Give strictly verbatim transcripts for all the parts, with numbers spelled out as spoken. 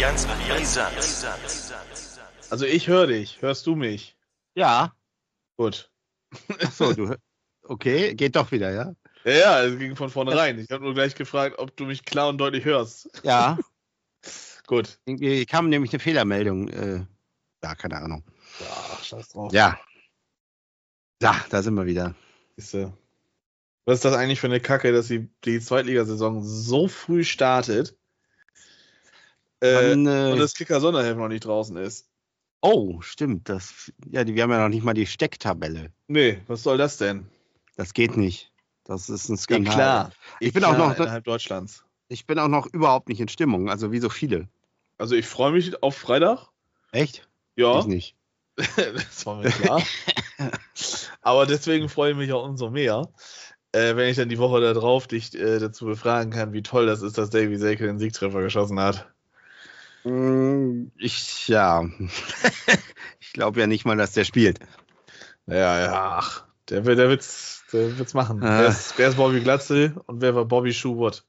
ganz brisant. Also ich höre dich. Hörst du mich? Ja. Gut. Achso, du hör- okay, geht doch wieder, ja? Ja, ja, es ging von vornherein. Ich habe nur gleich gefragt, ob du mich klar und deutlich hörst. Ja. Gut. Irgendwie kam nämlich eine Fehlermeldung. Äh, ja, keine Ahnung. Ja, scheiß drauf. Ja. Ja, da sind wir wieder. Siehste. Was ist das eigentlich für eine Kacke, dass die, die Zweitligasaison so früh startet äh, Wann, äh, und das Kicker-Sonderheft noch nicht draußen ist? Oh, stimmt. Das, ja, die, wir haben ja noch nicht mal die Stecktabelle. Nee, was soll das denn? Das geht nicht. Das ist ein Eh Skandal. klar. Ich Eh bin auch klar, noch- innerhalb Deutschlands. Ich bin auch noch überhaupt nicht in Stimmung, also wie so viele. Also ich freue mich auf Freitag. Echt? Ja, Ich nicht. das war mir klar. Aber deswegen freue ich mich auch umso mehr, äh, wenn ich dann die Woche da drauf dich äh, dazu befragen kann, wie toll das ist, dass Davy Selke den Siegtreffer geschossen hat. Mm, Ich, ja. Ich glaube ja nicht mal, dass der spielt. Ja, ja, ach, der, will- der wird's, der wird's machen. Ah. Wer, ist, wer ist Bobby Glatzel und wer war Bobby Schubert?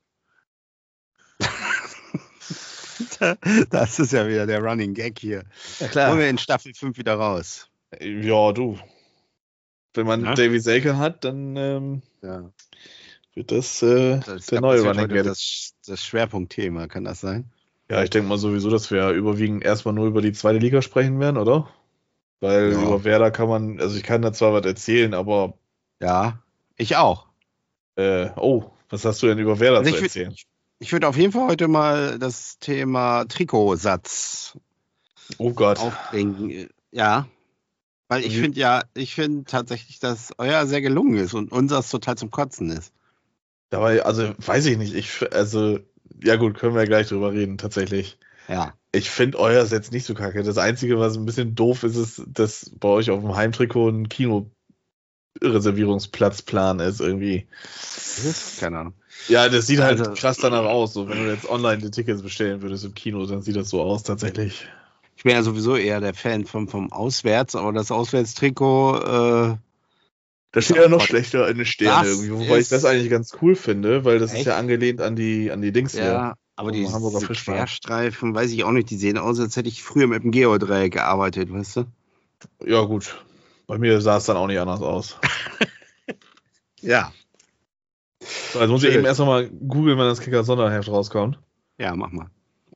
Das ist ja wieder der Running Gag hier. Ja, Holen wir in Staffel fünf wieder raus. Ja, du. Wenn man Ja? Davy Selke hat, dann ähm, Ja. wird das, äh, Das, der das neue wird Running heute Gag. das, das Schwerpunktthema, kann das sein? Ja, ich denke mal sowieso, dass wir überwiegend erstmal nur über die zweite Liga sprechen werden, oder? Weil Ja. über Werder kann man, also ich kann da zwar was erzählen, aber Ja, ich auch. äh, oh, was hast du denn über Werder Also zu ich würd- erzählen? Ich würde auf jeden Fall heute mal das Thema Trikotsatz Oh Gott. aufbringen. Ja, weil ich Wie- finde ja, ich finde tatsächlich, dass euer sehr gelungen ist und unseres total zum Kotzen ist. Dabei, also weiß ich nicht, ich, also, ja gut, können wir ja gleich drüber reden, tatsächlich. Ja. Ich finde euer ist jetzt nicht so kacke. Das Einzige, was ein bisschen doof ist, ist, dass bei euch auf dem Heimtrikot ein Kino-Reservierungsplatzplan ist irgendwie. Keine Ahnung. Ja, das sieht halt Also- krass danach aus. So, wenn du jetzt online die Tickets bestellen würdest im Kino, dann sieht das so aus tatsächlich. Ich bin ja sowieso eher der Fan vom, vom Auswärts, aber das Auswärtstrikot, äh, Das ist ist ja noch auch- schlechter in den Sterne Das irgendwie, wobei ich ist- das eigentlich ganz cool finde, weil das ist Echt? ja angelehnt an die, an die Dings hier. ja, aber vom die Hamburger diese Fischmarkt. Querstreifen, weiß ich auch nicht, die sehen aus, als hätte ich früher mit dem Geodreieck gearbeitet, weißt du? Ja, gut. Bei mir sah es dann auch nicht anders aus. Ja. So, also muss ich Schön. eben erst nochmal googeln, wenn das Kicker-Sonderheft rauskommt. Ja, mach mal.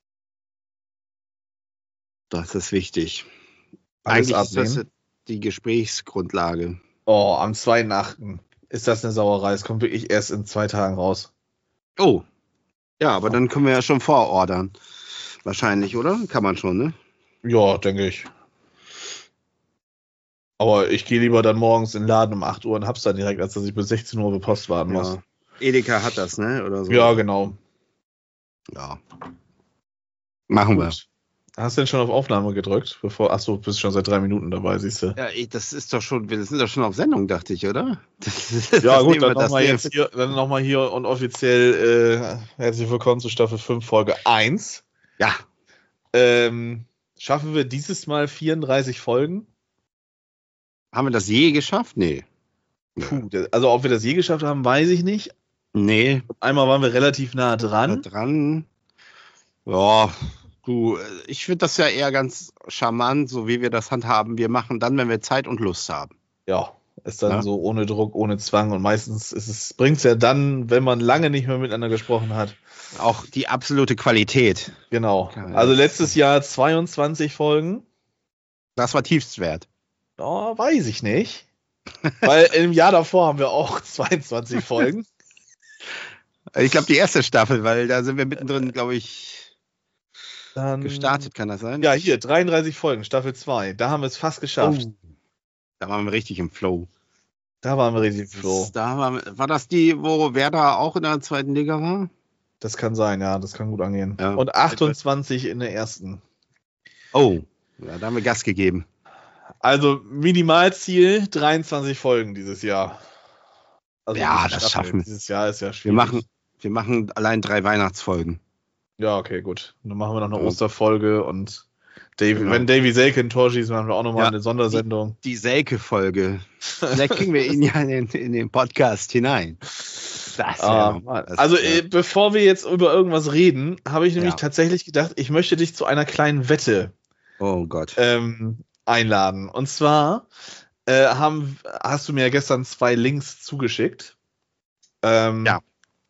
Das ist wichtig. Alles Eigentlich ist das ablehnen. die Gesprächsgrundlage. Oh, am zweiten achten ist das eine Sauerei. Es kommt wirklich erst in zwei Tagen raus. Oh. Ja, aber dann können wir ja schon vorordern. Wahrscheinlich, oder? Kann man schon, ne? Ja, denke ich. Aber ich gehe lieber dann morgens in den Laden um acht Uhr und hab's dann direkt, als dass ich bis sechzehn Uhr bei Post warten muss. Ja. Edeka hat das, ne? Oder so. Ja, genau. Ja. Machen wir. Gut. Hast du denn schon auf Aufnahme gedrückt? Bevor, achso, du bist schon seit drei Minuten dabei, siehst du. Ja, ey, das ist doch schon, wir sind doch schon auf Sendung, dachte ich, oder? Das, Ja, das gut, nehmen dann wir- das nochmal nehmen- jetzt hier, dann noch mal hier und offiziell äh, herzlich willkommen zu Staffel fünf, Folge eins. Ja, Ähm, schaffen wir dieses Mal vierunddreißig Folgen? haben wir das je geschafft? Nee. Puh, der- also ob wir das je geschafft haben, weiß ich nicht. Nee, Einmal waren wir relativ nah da dran. dran. Ja, du, äh, ich finde das ja eher ganz charmant, so wie wir das handhaben. Wir machen dann, wenn wir Zeit und Lust haben. Ja, ist dann Ja. so ohne Druck, ohne Zwang. Und meistens ist es, bringt es ja dann, wenn man lange nicht mehr miteinander gesprochen hat. Auch die absolute Qualität. Genau. Ja, Also ja. letztes Jahr zweiundzwanzig Folgen. Das war tiefstwert. Oh, weiß ich nicht. Weil im Jahr davor haben wir auch zweiundzwanzig Folgen. Ich glaube, die erste Staffel, weil da sind wir mittendrin, glaube ich, Dann, gestartet, kann das sein? Ja, hier, dreiunddreißig Folgen, Staffel zwei. Da haben wir es fast geschafft. Oh, da waren wir richtig im Flow. Da waren wir richtig froh. Das, da war, war das die, wo Werder auch in der zweiten Liga war? Das kann sein, ja, das kann gut angehen. Ja. Und achtundzwanzig in der ersten. Oh, ja, da haben wir Gas gegeben. Also Minimalziel dreiundzwanzig Folgen dieses Jahr. Also Ja, die das Staffel schaffen wir. Dieses Jahr ist ja schwierig. Wir machen, wir machen allein drei Weihnachtsfolgen. Ja, okay, gut. Dann machen wir noch eine Ja. Osterfolge und Davy, Genau. wenn Davy Selke ein Tor schießt, machen wir auch nochmal Ja. eine Sondersendung. Die Selke-Folge. Vielleicht kriegen wir ihn ja in den, in den Podcast hinein. Das Ah, ja, Mann. das, also, ja. äh, bevor wir jetzt über irgendwas reden, habe ich nämlich Ja. tatsächlich gedacht, ich möchte dich zu einer kleinen Wette Oh Gott. ähm, einladen. Und zwar äh, haben, hast du mir ja gestern zwei Links zugeschickt. Ähm, Ja.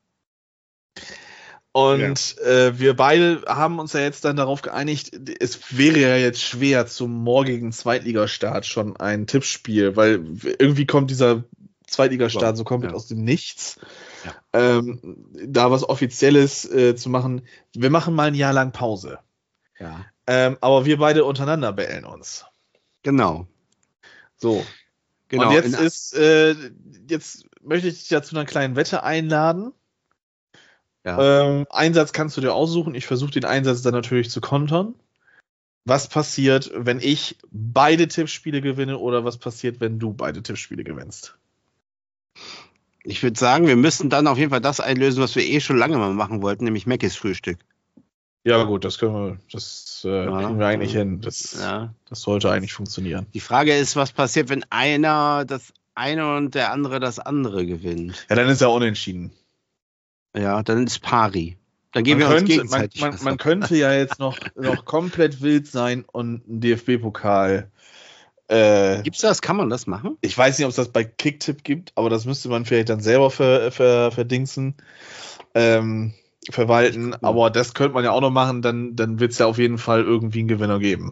Und äh, wir beide haben uns ja jetzt dann darauf geeinigt, es wäre ja jetzt schwer zum morgigen Zweitligastart schon ein Tippspiel, weil irgendwie kommt dieser Zweitligastart so komplett Ja. aus dem Nichts. Ja. Ähm, da was Offizielles äh, zu machen. Wir machen mal ein Jahr lang Pause. Ja. Ähm, aber wir beide untereinander bellen uns. Genau. So. Genau. Und jetzt In- ist, äh, jetzt möchte ich dich ja zu einer kleinen Wette einladen. Ja. Ähm, Einsatz kannst du dir aussuchen. Ich versuche den Einsatz dann natürlich zu kontern. Was passiert, wenn ich beide Tippspiele gewinne oder was passiert, wenn du beide Tippspiele gewinnst? Ich würde sagen, wir müssten dann auf jeden Fall das einlösen, was wir eh schon lange mal machen wollten, nämlich Mackis Frühstück. Ja gut, das können wir, das äh, Ja, kriegen wir eigentlich ja. hin. Das, Ja. das sollte eigentlich funktionieren. Die Frage ist, was passiert, wenn einer das eine und der andere das andere gewinnt? Ja, dann ist er unentschieden. Ja, dann ist Pari. Dann geben Man wir könnte, uns man, gegenseitig man, was man ab. könnte ja jetzt noch, noch komplett wild sein und einen D F B-Pokal. Äh, Gibt's das? Kann man das machen? ich weiß nicht, ob es das bei Kicktipp gibt, aber das müsste man vielleicht dann selber ver, ver, verdingsen, ähm, verwalten. Ja. Aber das könnte man ja auch noch machen, dann, dann wird es ja auf jeden Fall irgendwie einen Gewinner geben.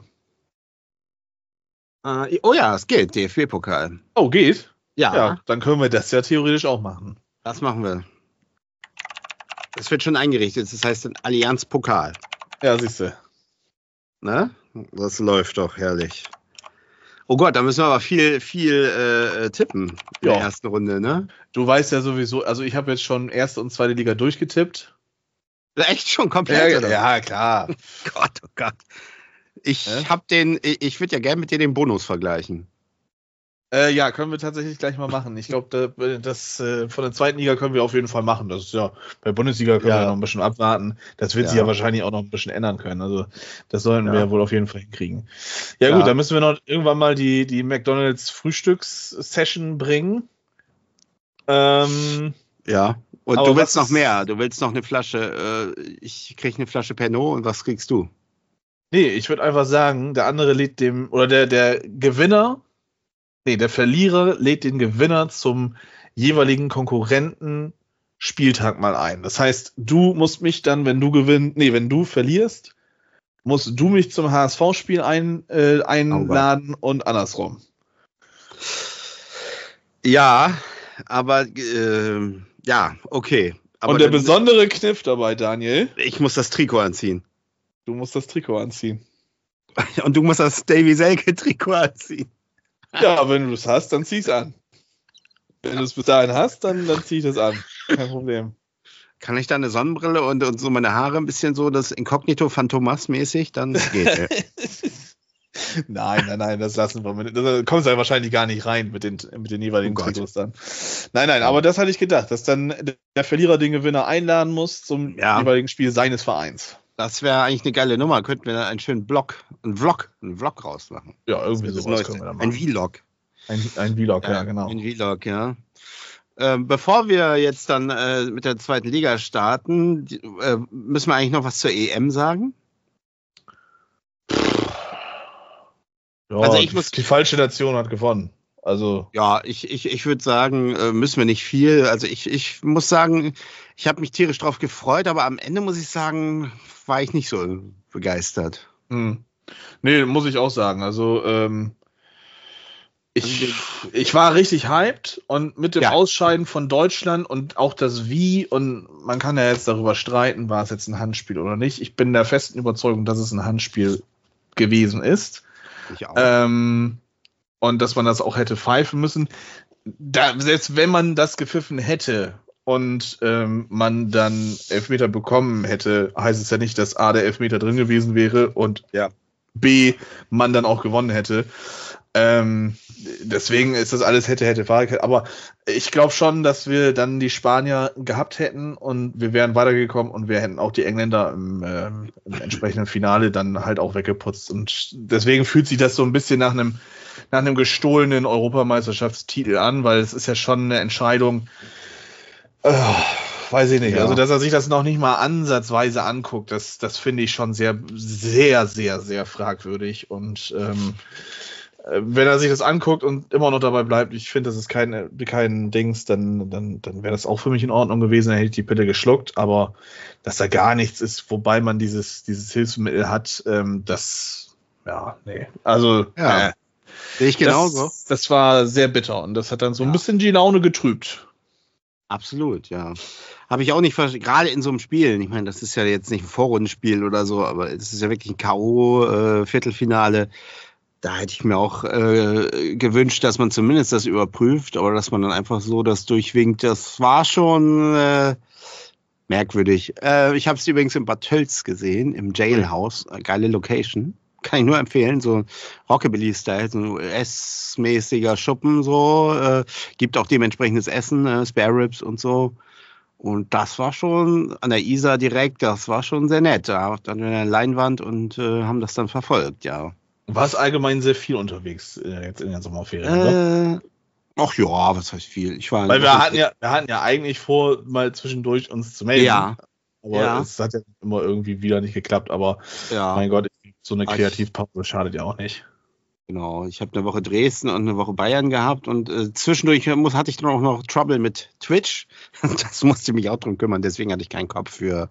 Äh, oh ja, es geht, D F B-Pokal. Oh, geht? Ja, Ja, dann können wir das ja theoretisch auch machen. das machen wir. Es wird schon eingerichtet, das heißt ein Allianz-Pokal. Ja, siehst du. Ne? Das läuft doch herrlich. Oh Gott, da müssen wir aber viel, viel äh, tippen in Ja. der ersten Runde, ne? Du weißt ja sowieso, also ich habe jetzt schon erste und zweite Liga durchgetippt. Echt schon komplett, Ja, oder? ja, klar. Gott, oh Gott. Ich Hä? habe den, ich, ich würde ja gerne mit dir den Bonus vergleichen. Äh, ja, können wir tatsächlich gleich mal machen. Ich glaube, da, das äh, von der zweiten Liga können wir auf jeden Fall machen. Das ist ja, bei Bundesliga können Ja. wir noch ein bisschen abwarten. Das wird Ja. sich ja wahrscheinlich auch noch ein bisschen ändern können. Also das sollten Ja. wir ja wohl auf jeden Fall hinkriegen. Ja, Ja. gut, dann müssen wir noch irgendwann mal die, die McDonalds Frühstückssession bringen. Ähm, Ja. Und Aber du willst was noch ist- mehr. Du willst noch eine Flasche. Äh, ich krieg eine Flasche Pernod und was kriegst du? nee, ich würde einfach sagen, der andere lädt dem, oder der, der Gewinner, nee, der Verlierer lädt den Gewinner zum jeweiligen Konkurrenten Spieltag mal ein. Das heißt, du musst mich dann, wenn du gewinnst, nee, wenn du verlierst, musst du mich zum H S V-Spiel ein, äh, einladen und andersrum. Ja, aber äh, ja, okay. Aber und der dann- besondere Kniff dabei, Daniel, ich muss das Trikot anziehen. du musst das Trikot anziehen. Und du musst das Davy Selke Trikot anziehen. Ja, wenn du es hast, dann zieh's an. Wenn du es bis dahin hast, dann, dann zieh ich das an. Kein Problem. Kann ich da eine Sonnenbrille und, und so meine Haare ein bisschen so das Inkognito Phantomas mäßig? Dann geht ja. Nein, nein, nein, das lassen wir. Mit, da kommst du ja wahrscheinlich gar nicht rein mit den, mit den jeweiligen Oh Gott. Trikots dann. Nein, nein, aber das hatte ich gedacht, dass dann der Verlierer den Gewinner einladen muss zum Ja. jeweiligen Spiel seines Vereins. Das wäre eigentlich eine geile Nummer. Könnten wir da einen schönen Blog, einen Vlog, einen Vlog rausmachen. Ja, irgendwie Das sowas Neueste. können wir dann Ein machen. Vlog. Ein, ein Vlog, ja, genau. Ein Vlog, ja. Ähm, bevor wir jetzt dann äh, mit der zweiten Liga starten, die, äh, müssen wir eigentlich noch was zur E M sagen? Ja, Also ich die, muss- die falsche Nation hat gewonnen. Also, Ja, ich, ich, ich würde sagen, äh, müssen wir nicht viel. Also ich, ich muss sagen, ich habe mich tierisch drauf gefreut, aber am Ende muss ich sagen, war ich nicht so begeistert. hm. Nee, muss ich auch sagen. Also, ähm, ich, ich war richtig hyped und mit dem Ja. Ausscheiden von Deutschland und auch das Wie, und man kann ja jetzt darüber streiten, war es jetzt ein Handspiel oder nicht. Ich bin der festen Überzeugung, dass es ein Handspiel gewesen ist. Ich auch. Ähm, und dass man das auch hätte pfeifen müssen. Da, selbst wenn man das gepfiffen hätte und ähm, man dann Elfmeter bekommen hätte, heißt es ja nicht, dass A, der Elfmeter drin gewesen wäre und Ja. B, man dann auch gewonnen hätte. Ähm, deswegen ist das alles hätte, hätte, Fahrrad. Aber ich glaube schon, dass wir dann die Spanier gehabt hätten und wir wären weitergekommen und wir hätten auch die Engländer im, ähm, im entsprechenden Finale dann halt auch weggeputzt. Und deswegen fühlt sich das so ein bisschen nach einem, nach einem gestohlenen Europameisterschaftstitel an, weil es ist ja schon eine Entscheidung, Äh, weiß ich nicht. Ja. Also, dass er sich das noch nicht mal ansatzweise anguckt, das, das finde ich schon sehr, sehr, sehr, sehr fragwürdig. Und ähm, wenn er sich das anguckt und immer noch dabei bleibt, ich finde, das ist kein, kein Dings, dann, dann, dann wäre das auch für mich in Ordnung gewesen, dann hätte ich die Pille geschluckt, aber dass da gar nichts ist, wobei man dieses, dieses Hilfsmittel hat, ähm, das, ja, nee. Also, Ja. äh, Sehe ich genauso. das, das war sehr bitter und das hat dann so ein Ja. bisschen die Laune getrübt. Absolut, ja. Habe ich auch nicht verstanden, gerade in so einem Spiel. Ich meine, das ist ja jetzt nicht ein Vorrundenspiel oder so, aber es ist ja wirklich ein K O-Viertelfinale. Da hätte ich mir auch äh, gewünscht, dass man zumindest das überprüft, aber dass man dann einfach so das durchwinkt, das war schon äh, merkwürdig. Äh, ich habe es übrigens in Bad Tölz gesehen, im Jailhouse. Geile Location. Kann ich nur empfehlen, so Rockabilly-Style, so ein U S-mäßiger Schuppen, so. Äh, gibt auch dementsprechendes Essen, äh, Spare Ribs und so. Und das war schon an der Isar direkt, das war schon sehr nett. Da dann eine Leinwand und äh, haben das dann verfolgt, ja. War es allgemein sehr viel unterwegs äh, jetzt in den Sommerferien, oder? Äh, ach ja, was heißt viel? Ich war Weil wir hatten ja, wir hatten ja eigentlich vor, mal zwischendurch uns zu melden. Ja. Aber Ja. es hat ja immer irgendwie wieder nicht geklappt. Aber Ja, mein Gott, so eine Ach, Kreativpause schadet ja auch nicht. genau. Ich habe eine Woche Dresden und eine Woche Bayern gehabt und äh, zwischendurch muss, hatte ich dann auch noch Trouble mit Twitch. Das musste ich mich auch drum kümmern, deswegen hatte ich keinen Kopf für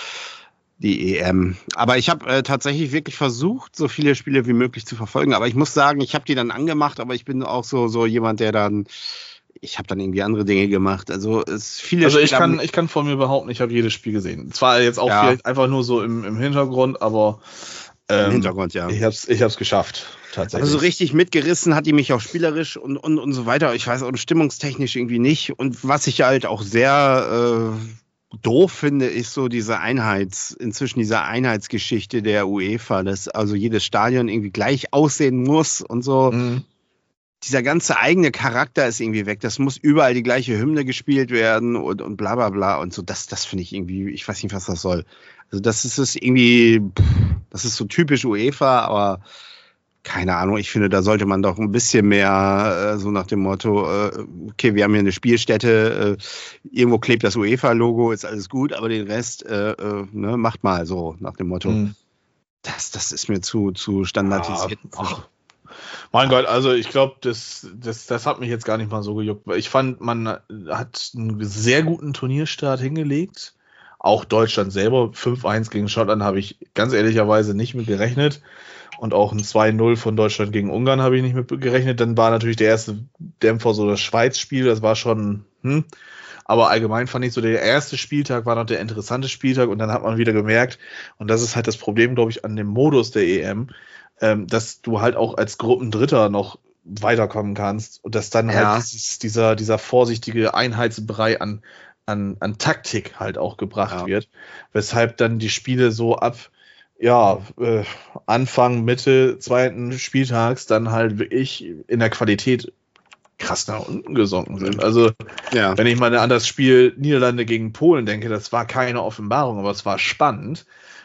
die E M. Aber ich habe äh, tatsächlich wirklich versucht, so viele Spiele wie möglich zu verfolgen. Aber ich muss sagen, ich habe die dann angemacht, aber ich bin auch so, so jemand, der dann, ich habe dann irgendwie andere Dinge gemacht. Also es viele Also ich Spiele kann, haben- ich kann von mir behaupten, ich habe jedes Spiel gesehen. Zwar jetzt auch Ja. vielleicht einfach nur so im, im Hintergrund, aber ähm, im Hintergrund, ja. ich habe es ich hab's geschafft, tatsächlich. Also so richtig mitgerissen hat die mich auch spielerisch und, und, und so weiter. Ich weiß auch stimmungstechnisch irgendwie nicht. Und was ich halt auch sehr äh, doof finde, ist so diese Einheits, inzwischen diese Einheitsgeschichte der UEFA, dass also jedes Stadion irgendwie gleich aussehen muss und so. Mhm. Dieser ganze eigene Charakter ist irgendwie weg. Das muss überall die gleiche Hymne gespielt werden und, und bla bla bla. Und so, das, das finde ich irgendwie, ich weiß nicht, was das soll. Also das ist es irgendwie, pff, das ist so typisch UEFA, aber keine Ahnung, ich finde, da sollte man doch ein bisschen mehr äh, so nach dem Motto, äh, okay, wir haben hier eine Spielstätte, äh, irgendwo klebt das UEFA-Logo, ist alles gut, aber den Rest äh, äh, ne, macht mal so nach dem Motto. Mhm. Das, das ist mir zu, zu standardisiert. Ah, ach. Mein Gott, also ich glaube, das, das, das hat mich jetzt gar nicht mal so gejuckt. Weil ich fand, man hat einen sehr guten Turnierstart hingelegt. Auch Deutschland selber, fünf eins gegen Schottland, habe ich ganz ehrlicherweise nicht mit gerechnet. Und auch ein zwei null von Deutschland gegen Ungarn habe ich nicht mit gerechnet. Dann war natürlich der erste Dämpfer so das Schweiz-Spiel. Das war schon, hm. Aber allgemein fand ich so, der erste Spieltag war noch der interessante Spieltag. Und dann hat man wieder gemerkt, und das ist halt das Problem, glaube ich, an dem Modus der E M, ähm, dass du halt auch als Gruppendritter noch weiterkommen kannst. Und dass dann Ja. halt dieses, dieser, dieser vorsichtige Einheitsbrei an, an, an Taktik halt auch gebracht Ja. wird. Weshalb dann die Spiele so ab ja, äh, Anfang, Mitte zweiten Spieltags dann halt wirklich in der Qualität krass nach unten gesunken sind. Also, Ja. wenn ich mal an das Spiel Niederlande gegen Polen denke, das war keine Offenbarung, aber es war spannend,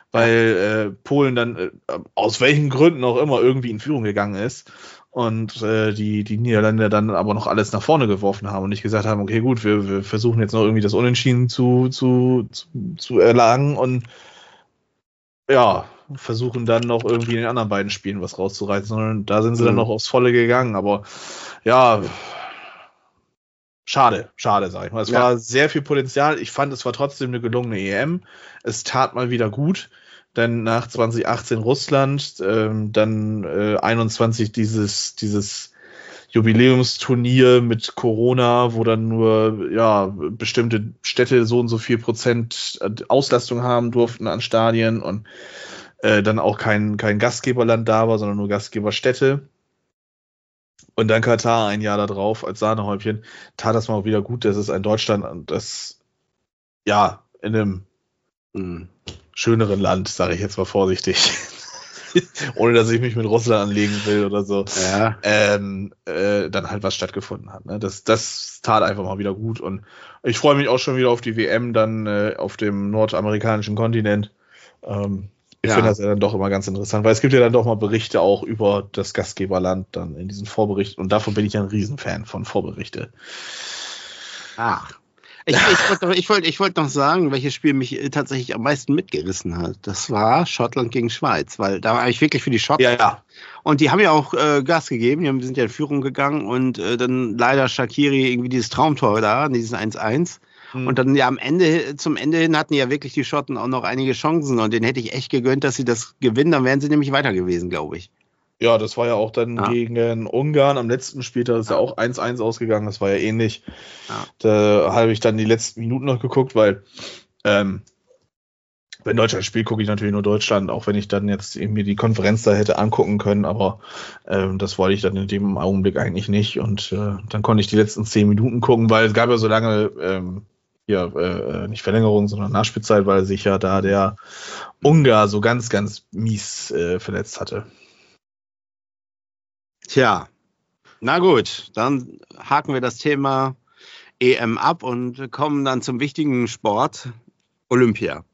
weil äh, Polen dann äh, aus welchen Gründen auch immer irgendwie in Führung gegangen ist und äh, die, die Niederländer dann aber noch alles nach vorne geworfen haben und nicht gesagt haben, okay, gut, wir, wir versuchen jetzt noch irgendwie das Unentschieden zu, zu, zu, zu erlangen und ja, versuchen dann noch irgendwie in den anderen beiden Spielen was rauszureißen, sondern da sind sie dann Mhm. noch aufs Volle gegangen. Aber ja, schade, schade, sag ich mal. Es Ja. war sehr viel Potenzial. Ich fand, es war trotzdem eine gelungene E M. Es tat mal wieder gut, denn nach zwanzig achtzehn Russland, ähm, dann äh, einundzwanzig dieses, dieses Jubiläumsturnier mit Corona, wo dann nur ja bestimmte Städte so und so viel Prozent Auslastung haben durften an Stadien und äh, dann auch kein, kein Gastgeberland da war, sondern nur Gastgeberstädte. Und dann Katar ein Jahr da drauf als Sahnehäubchen, tat das mal wieder gut, dass es ein Deutschland, das ja in einem Mhm. schöneren Land, sage ich jetzt mal vorsichtig, ohne dass ich mich mit Russland anlegen will oder so, Ja. ähm, äh, dann halt was stattgefunden hat. Ne? Das, das tat einfach mal wieder gut und ich freue mich auch schon wieder auf die W M dann äh, auf dem nordamerikanischen Kontinent. Ähm, ich Ja. finde das ja dann doch immer ganz interessant, weil es gibt ja dann doch mal Berichte auch über das Gastgeberland dann in diesen Vorberichten und davon bin ich ja ein Riesenfan von Vorberichte. Ach. Ich, ich wollte ich wollt, ich wollt noch sagen, welches Spiel mich tatsächlich am meisten mitgerissen hat. Das war Schottland gegen Schweiz, weil da war ich wirklich für die Schotten. Ja, ja. Und die haben ja auch äh, Gas gegeben, die haben, sind ja in Führung gegangen und äh, dann leider Shaqiri irgendwie dieses Traumtor da, dieses eins eins. Mhm. Und dann ja am Ende, zum Ende hin hatten ja wirklich die Schotten auch noch einige Chancen und denen hätte ich echt gegönnt, dass sie das gewinnen, dann wären sie nämlich weiter gewesen, glaube ich. Ja, das war ja auch dann ja. gegen Ungarn am letzten Spieltag, ist ja, ja auch eins eins ausgegangen, das war ja ähnlich. Ja. Da habe ich dann die letzten Minuten noch geguckt, weil ähm, wenn Deutschland spielt, gucke ich natürlich nur Deutschland, auch wenn ich dann jetzt irgendwie die Konferenz da hätte angucken können, aber ähm, das wollte ich dann in dem Augenblick eigentlich nicht und äh, dann konnte ich die letzten zehn Minuten gucken, weil es gab ja so lange ähm, ja, äh, nicht Verlängerung, sondern Nachspielzeit, weil sich ja da der Ungar so ganz, ganz mies äh, verletzt hatte. Tja, na gut, dann haken wir das Thema E M ab und kommen dann zum wichtigen Sport, Olympia.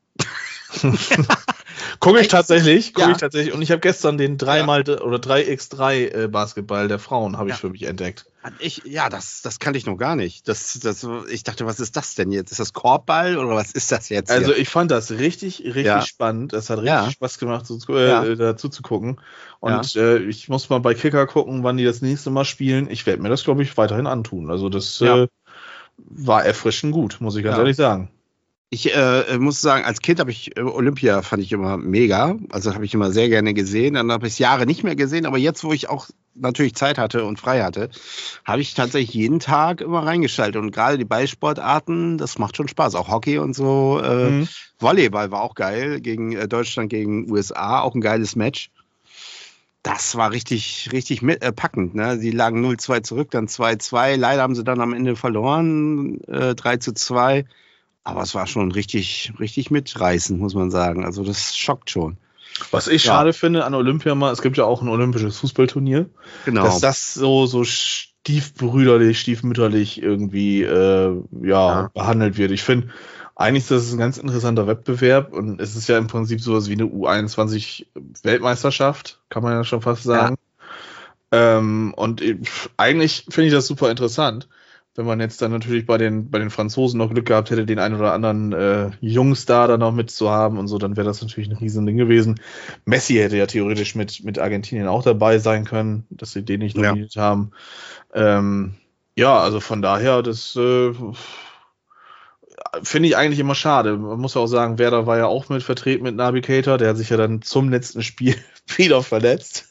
Gucke ich tatsächlich, gucke ja. ich tatsächlich. Und ich habe gestern den drei mal oder drei gegen drei äh, Basketball der Frauen habe ich ja. für mich entdeckt. Ich, ja, das, das kann ich noch gar nicht. Das, das, ich dachte, was ist das denn jetzt? Ist das Korbball oder was ist das jetzt? Also hier? ich fand das richtig, richtig ja. spannend. Es hat richtig ja. Spaß gemacht, so, äh, ja. dazu zu gucken. Und ja. äh, ich muss mal bei Kicker gucken, wann die das nächste Mal spielen. Ich werde mir das, glaube ich, weiterhin antun. Also das ja. äh, war erfrischend gut, muss ich ganz ja. ehrlich sagen. Ich äh, muss sagen, als Kind habe ich äh, Olympia fand ich immer mega. Also habe ich immer sehr gerne gesehen. Dann habe ich es Jahre nicht mehr gesehen. Aber jetzt, wo ich auch natürlich Zeit hatte und frei hatte, habe ich tatsächlich jeden Tag immer reingeschaltet. Und gerade die Ballsportarten, das macht schon Spaß. Auch Hockey und so. Äh, mhm. Volleyball war auch geil. Gegen äh, Deutschland, gegen U S A. Auch ein geiles Match. Das war richtig, richtig mit, äh, packend. Ne? Sie lagen null zwei zurück, dann zwei zwei. Leider haben sie dann am Ende verloren. Äh, drei zu zwei. Aber es war schon richtig, richtig mitreißend, muss man sagen. Also das schockt schon. Was ich ja. schade finde an Olympia mal, es gibt ja auch ein olympisches Fußballturnier, genau. dass das so, so stiefbrüderlich, stiefmütterlich irgendwie äh, ja, ja. behandelt wird. Ich finde, eigentlich ist das ein ganz interessanter Wettbewerb und es ist ja im Prinzip sowas wie eine U einundzwanzig Weltmeisterschaft, kann man ja schon fast sagen. Ja. Ähm, und eigentlich finde ich das super interessant. Wenn man jetzt dann natürlich bei den, bei den Franzosen noch Glück gehabt hätte, den einen oder anderen äh, Jungstar da noch mitzuhaben und so, dann wäre das natürlich ein Riesending gewesen. Messi hätte ja theoretisch mit, mit Argentinien auch dabei sein können, dass sie den nicht nominiert ja. haben. Ähm, ja, also von daher, das äh, finde ich eigentlich immer schade. Man muss ja auch sagen, Werder war ja auch mit vertreten mit Naby Keita, der hat sich ja dann zum letzten Spiel wieder verletzt.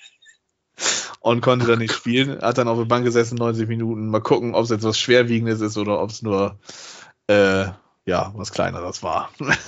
Und konnte dann nicht spielen, hat dann auf der Bank gesessen, neunzig Minuten. Mal gucken, ob es jetzt was Schwerwiegendes ist oder ob es nur äh, ja, was Kleineres war.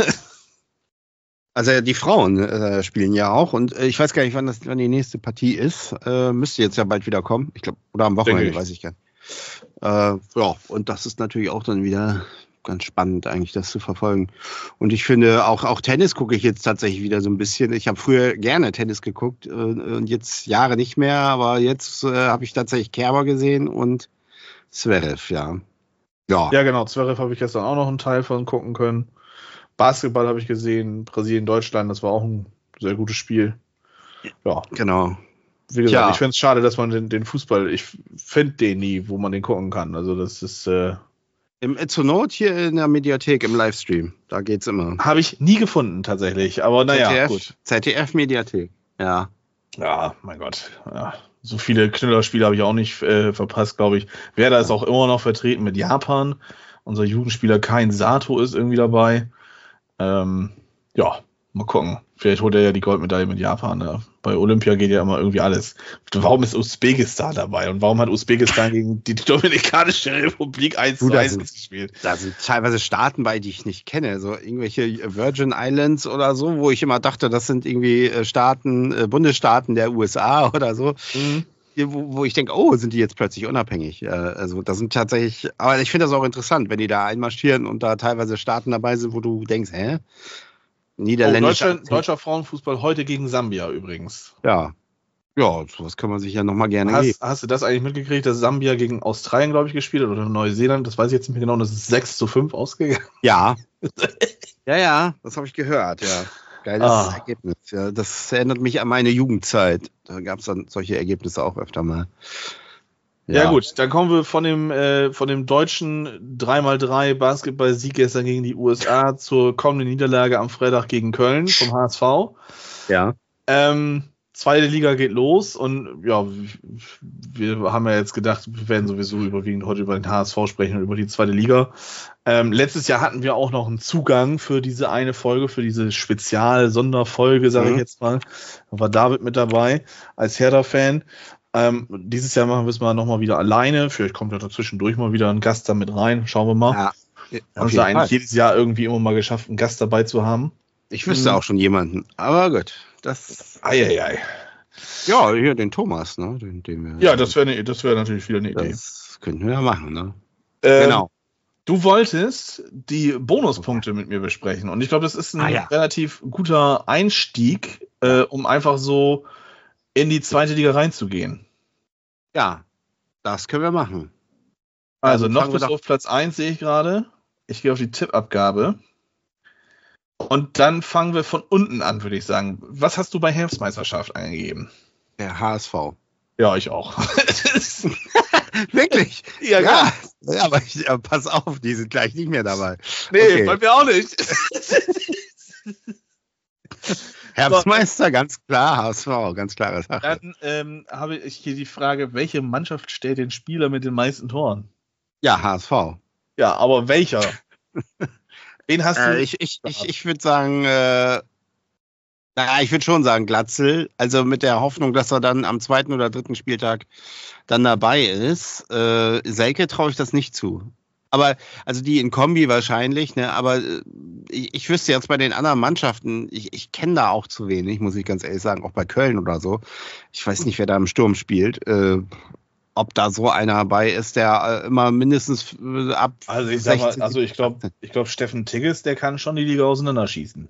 Also die Frauen äh, spielen ja auch und äh, ich weiß gar nicht, wann, das, wann die nächste Partie ist. Äh, müsste jetzt ja bald wieder kommen. Ich glaube, oder am Wochenende, weiß ich gar nicht. Äh, ja, und das ist natürlich auch dann wieder ganz spannend, eigentlich das zu verfolgen. Und ich finde, auch, auch Tennis gucke ich jetzt tatsächlich wieder so ein bisschen. Ich habe früher gerne Tennis geguckt äh, und jetzt Jahre nicht mehr, aber jetzt äh, habe ich tatsächlich Kerber gesehen und Zverev, ja. Ja, ja genau, Zverev habe ich gestern auch noch einen Teil von gucken können. Basketball habe ich gesehen, Brasilien, Deutschland, das war auch ein sehr gutes Spiel. Ja, genau. Wie gesagt, ja. ich finde es schade, dass man den, den Fußball, ich finde den nie, wo man den gucken kann. Also das ist äh, Im, zur Not hier in der Mediathek im Livestream. Da geht's immer. Habe ich nie gefunden, tatsächlich. Aber naja, Z D F, gut. Z D F-Mediathek, ja. Ja, mein Gott. Ja. So viele Knüllerspiele habe ich auch nicht äh, verpasst, glaube ich. Werder ist auch immer noch vertreten mit Japan. Unser Jugendspieler Kain Sato ist irgendwie dabei. Ähm, ja, mal gucken. Vielleicht holt er ja die Goldmedaille mit Japan. Ne? Bei Olympia geht ja immer irgendwie alles. Warum ist Usbekistan dabei? Und warum hat Usbekistan gegen die Dominikanische Republik eins zu eins gespielt? Da sind teilweise Staaten bei, die ich nicht kenne. So irgendwelche Virgin Islands oder so, wo ich immer dachte, das sind irgendwie Staaten, Bundesstaaten der U S A oder so. Mhm. Wo, wo ich denke, oh, sind die jetzt plötzlich unabhängig? Also das sind tatsächlich, aber ich finde das auch interessant, wenn die da einmarschieren und da teilweise Staaten dabei sind, wo du denkst, hä? Niederländisch. Oh, Deutscher, deutscher Frauenfußball heute gegen Sambia übrigens. Ja. Ja, sowas kann man sich ja nochmal gerne hast, geben. Hast du das eigentlich mitgekriegt, dass Sambia gegen Australien, glaube ich, gespielt hat oder Neuseeland? Das weiß ich jetzt nicht mehr genau. Das ist sechs zu fünf ausgegangen. Ja. ja, ja, das habe ich gehört, ja. Geiles ah. Ergebnis. Ja, das erinnert mich an meine Jugendzeit. Da gab es dann solche Ergebnisse auch öfter mal. Ja. ja gut, dann kommen wir von dem, äh, von dem deutschen drei mal drei Basketball-Sieg gestern gegen die U S A zur kommenden Niederlage am Freitag gegen Köln vom H S V. Ja. Ähm, zweite Liga geht los und ja, wir haben ja jetzt gedacht, wir werden sowieso überwiegend heute über den H S V sprechen und über die zweite Liga. Ähm, letztes Jahr hatten wir auch noch einen Zugang für diese eine Folge, für diese Spezial-Sonderfolge, sage Mhm. ich jetzt mal. Da war David mit dabei als Hertha-Fan. Ähm, dieses Jahr machen wir es mal nochmal wieder alleine. Vielleicht kommt ja dazwischendurch mal wieder ein Gast da mit rein. Schauen wir mal. Ja, Wir haben es ja eigentlich jedes Jahr irgendwie immer mal geschafft, einen Gast dabei zu haben. Ich wüsste hm. auch schon jemanden, aber gut. Das. Eieiei. Ja, hier den Thomas, ne? Den, den wir, ja, das wäre das wär natürlich wieder eine Idee. Das könnten wir ja machen, ne? Ähm, genau. Du wolltest die Bonuspunkte mit mir besprechen und ich glaube, das ist ein ah, ja. relativ guter Einstieg, äh, um einfach so in die zweite Liga reinzugehen. Ja, das können wir machen. Also noch bis auf Platz eins sehe ich gerade. Ich gehe auf die Tippabgabe. Und dann fangen wir von unten an, würde ich sagen. Was hast du bei Herbstmeisterschaft eingegeben? Der H S V. Ja, ich auch. Wirklich? Ja, ja. ja aber, ich, aber pass auf, die sind gleich nicht mehr dabei. Nee, okay. Bei mir auch nicht. Herbstmeister, ganz klar, H S V, ganz klare Sache. Dann ähm, habe ich hier die Frage, welche Mannschaft stellt den Spieler mit den meisten Toren? Ja, H S V. Ja, aber welcher? Wen hast äh, du? Ich, ich, ich, ich würde sagen, äh, naja, ich würde schon sagen Glatzel. Also mit der Hoffnung, dass er dann am zweiten oder dritten Spieltag dann dabei ist. Äh, Selke traue ich das nicht zu. Aber, also die in Kombi wahrscheinlich, ne? Aber ich, ich wüsste jetzt bei den anderen Mannschaften, ich, ich kenne da auch zu wenig, muss ich ganz ehrlich sagen, auch bei Köln oder so. Ich weiß nicht, wer da im Sturm spielt. Äh, ob da so einer dabei ist, der äh, immer mindestens äh, ab. Also ich sag mal, also ich glaube, ich glaube, Steffen Tigges, der kann schon die Liga auseinanderschießen.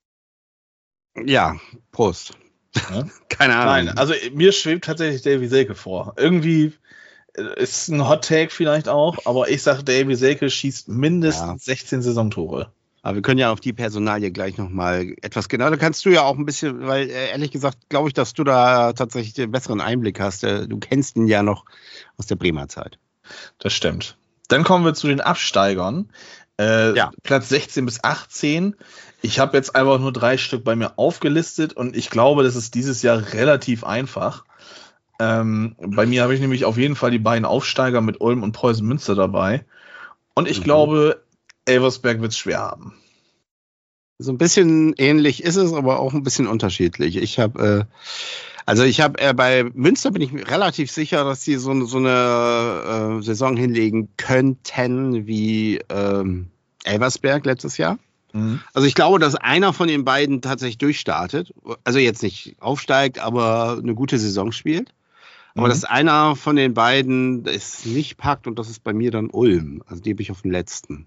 Ja, Prost. Ja? Keine Ahnung. Nein, also mir schwebt tatsächlich Davy Selke vor. Irgendwie ist ein Hot Take vielleicht auch, aber ich sage, Davy Selke schießt mindestens ja. sechzehn Saisontore. Aber wir können ja auf die Personalie gleich nochmal etwas genauer. Da kannst du ja auch ein bisschen, weil ehrlich gesagt, glaube ich, dass du da tatsächlich den besseren Einblick hast. Du kennst ihn ja noch aus der Bremer Zeit. Das stimmt. Dann kommen wir zu den Absteigern. Äh, ja. Platz sechzehn bis achtzehn. Ich habe jetzt einfach nur drei Stück bei mir aufgelistet und ich glaube, das ist dieses Jahr relativ einfach. Ähm, bei mir habe ich nämlich auf jeden Fall die beiden Aufsteiger mit Ulm und Preußen Münster dabei. Und ich mhm. glaube, Elversberg wird es schwer haben. So ein bisschen ähnlich ist es, aber auch ein bisschen unterschiedlich. Ich habe, äh, also ich habe äh, bei Münster bin ich relativ sicher, dass sie so, so eine äh, Saison hinlegen könnten wie ähm, Elversberg letztes Jahr. Mhm. Also ich glaube, dass einer von den beiden tatsächlich durchstartet. Also jetzt nicht aufsteigt, aber eine gute Saison spielt. Aber mhm. dass einer von den beiden es nicht packt und das ist bei mir dann Ulm. Also die habe ich auf den letzten.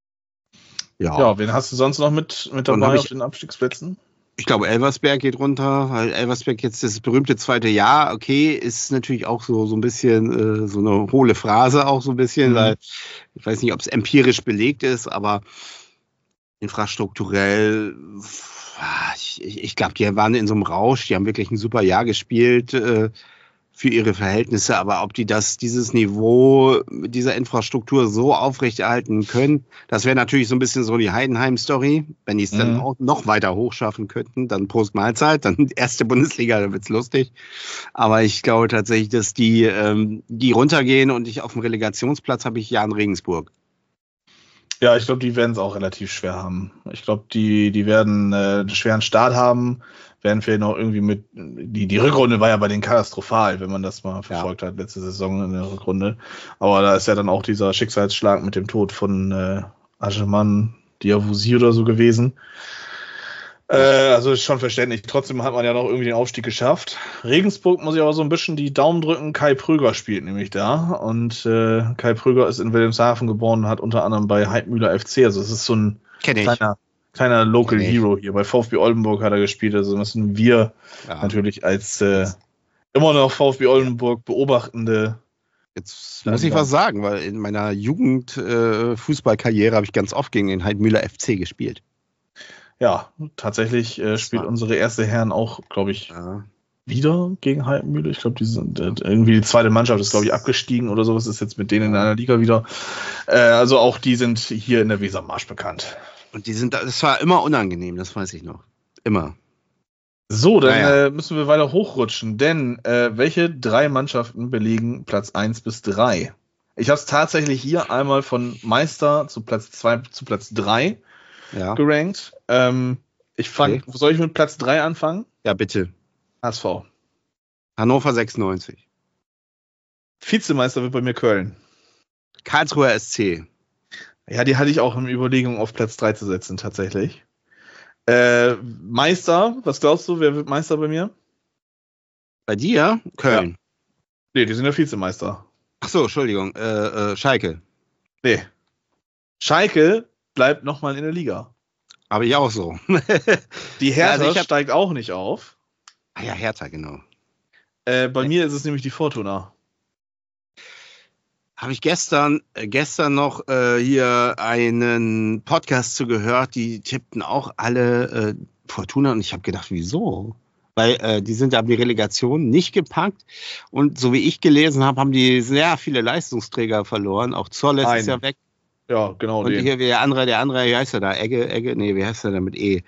Ja. ja, wen hast du sonst noch mit, mit dabei auf den Abstiegsplätzen? Ich glaube, Elversberg geht runter, weil Elversberg jetzt das berühmte zweite Jahr, okay, ist natürlich auch so, so ein bisschen äh, so eine hohle Phrase auch so ein bisschen, mhm. weil ich weiß nicht, ob es empirisch belegt ist, aber infrastrukturell, ich, ich glaube, die waren in so einem Rausch, die haben wirklich ein super Jahr gespielt äh, für ihre Verhältnisse, aber ob die das, dieses Niveau mit dieser Infrastruktur so aufrechterhalten können, das wäre natürlich so ein bisschen so die Heidenheim-Story. Wenn die es mhm. dann auch noch weiter hochschaffen könnten, dann Prost Mahlzeit, dann erste Bundesliga, dann wird's lustig. Aber ich glaube tatsächlich, dass die, ähm, die runtergehen und ich auf dem Relegationsplatz habe ich Jan Regensburg. Ja, ich glaube, die werden es auch relativ schwer haben. Ich glaube, die, die werden äh, einen schweren Start haben, werden vielleicht noch irgendwie mit, die, die Rückrunde war ja bei denen katastrophal, wenn man das mal verfolgt ja. hat, letzte Saison in der Rückrunde. Aber da ist ja dann auch dieser Schicksalsschlag mit dem Tod von äh, Ageman Diawusi oder so gewesen. Äh, also ist schon verständlich. Trotzdem hat man ja noch irgendwie den Aufstieg geschafft. Regensburg muss ich aber so ein bisschen die Daumen drücken. Kai Prüger spielt nämlich da. Und äh, Kai Prüger ist in Wilhelmshaven geboren und hat unter anderem bei Heidmüller F C. Also es ist so ein kleiner, kleiner Local Hero hier. Bei VfB Oldenburg hat er gespielt. Also müssen wir ja. natürlich als äh, immer noch VfB Oldenburg beobachtende. Jetzt muss ich was sagen, weil in meiner Jugend-Fußballkarriere äh, habe ich ganz oft gegen den Heidmüller F C gespielt. Ja, tatsächlich äh, spielt unsere erste Herren auch, glaube ich, ja. wieder gegen Heidenmühle. Ich glaube, die sind äh, irgendwie die zweite Mannschaft ist, glaube ich, abgestiegen oder sowas, ist jetzt mit denen in einer Liga wieder. Äh, also auch die sind hier in der Wesermarsch bekannt. Und die sind, das war immer unangenehm, das weiß ich noch. Immer. So, dann Naja. äh, müssen wir weiter hochrutschen, denn äh, welche drei Mannschaften belegen Platz eins bis drei? Ich habe es tatsächlich hier einmal von Meister zu Platz zwei zu Platz drei Ja. gerankt. Ähm, ich fang, Okay. Soll ich mit Platz drei anfangen? Ja, bitte. H S V. Hannover sechsundneunzig. Vizemeister wird bei mir Köln. Karlsruher S C. Ja, die hatte ich auch in Überlegung, auf Platz drei zu setzen, tatsächlich. Äh, Meister, was glaubst du, wer wird Meister bei mir? Bei dir? Köln. Nee, die sind ja Vizemeister. Ach so, Entschuldigung. Äh, äh, Schalke. Nee. Schalke bleibt nochmal in der Liga. Aber ich auch so. Die Ja, Hertha also ich hab- steigt auch nicht auf. Ah ja, Hertha, genau. Äh, bei Nee. mir ist es nämlich die Fortuna. Habe ich gestern, äh, gestern noch äh, hier einen Podcast zu gehört, die tippten auch alle äh, Fortuna und ich habe gedacht, wieso? Weil äh, die sind, haben die Relegation nicht gepackt und so wie ich gelesen habe, haben die sehr viele Leistungsträger verloren. Auch Zoll ist Einen. ja weg. Ja, genau. Und Den. hier der andere, der andere, wie heißt der da? Egge, Egge, nee, wie heißt der da mit E?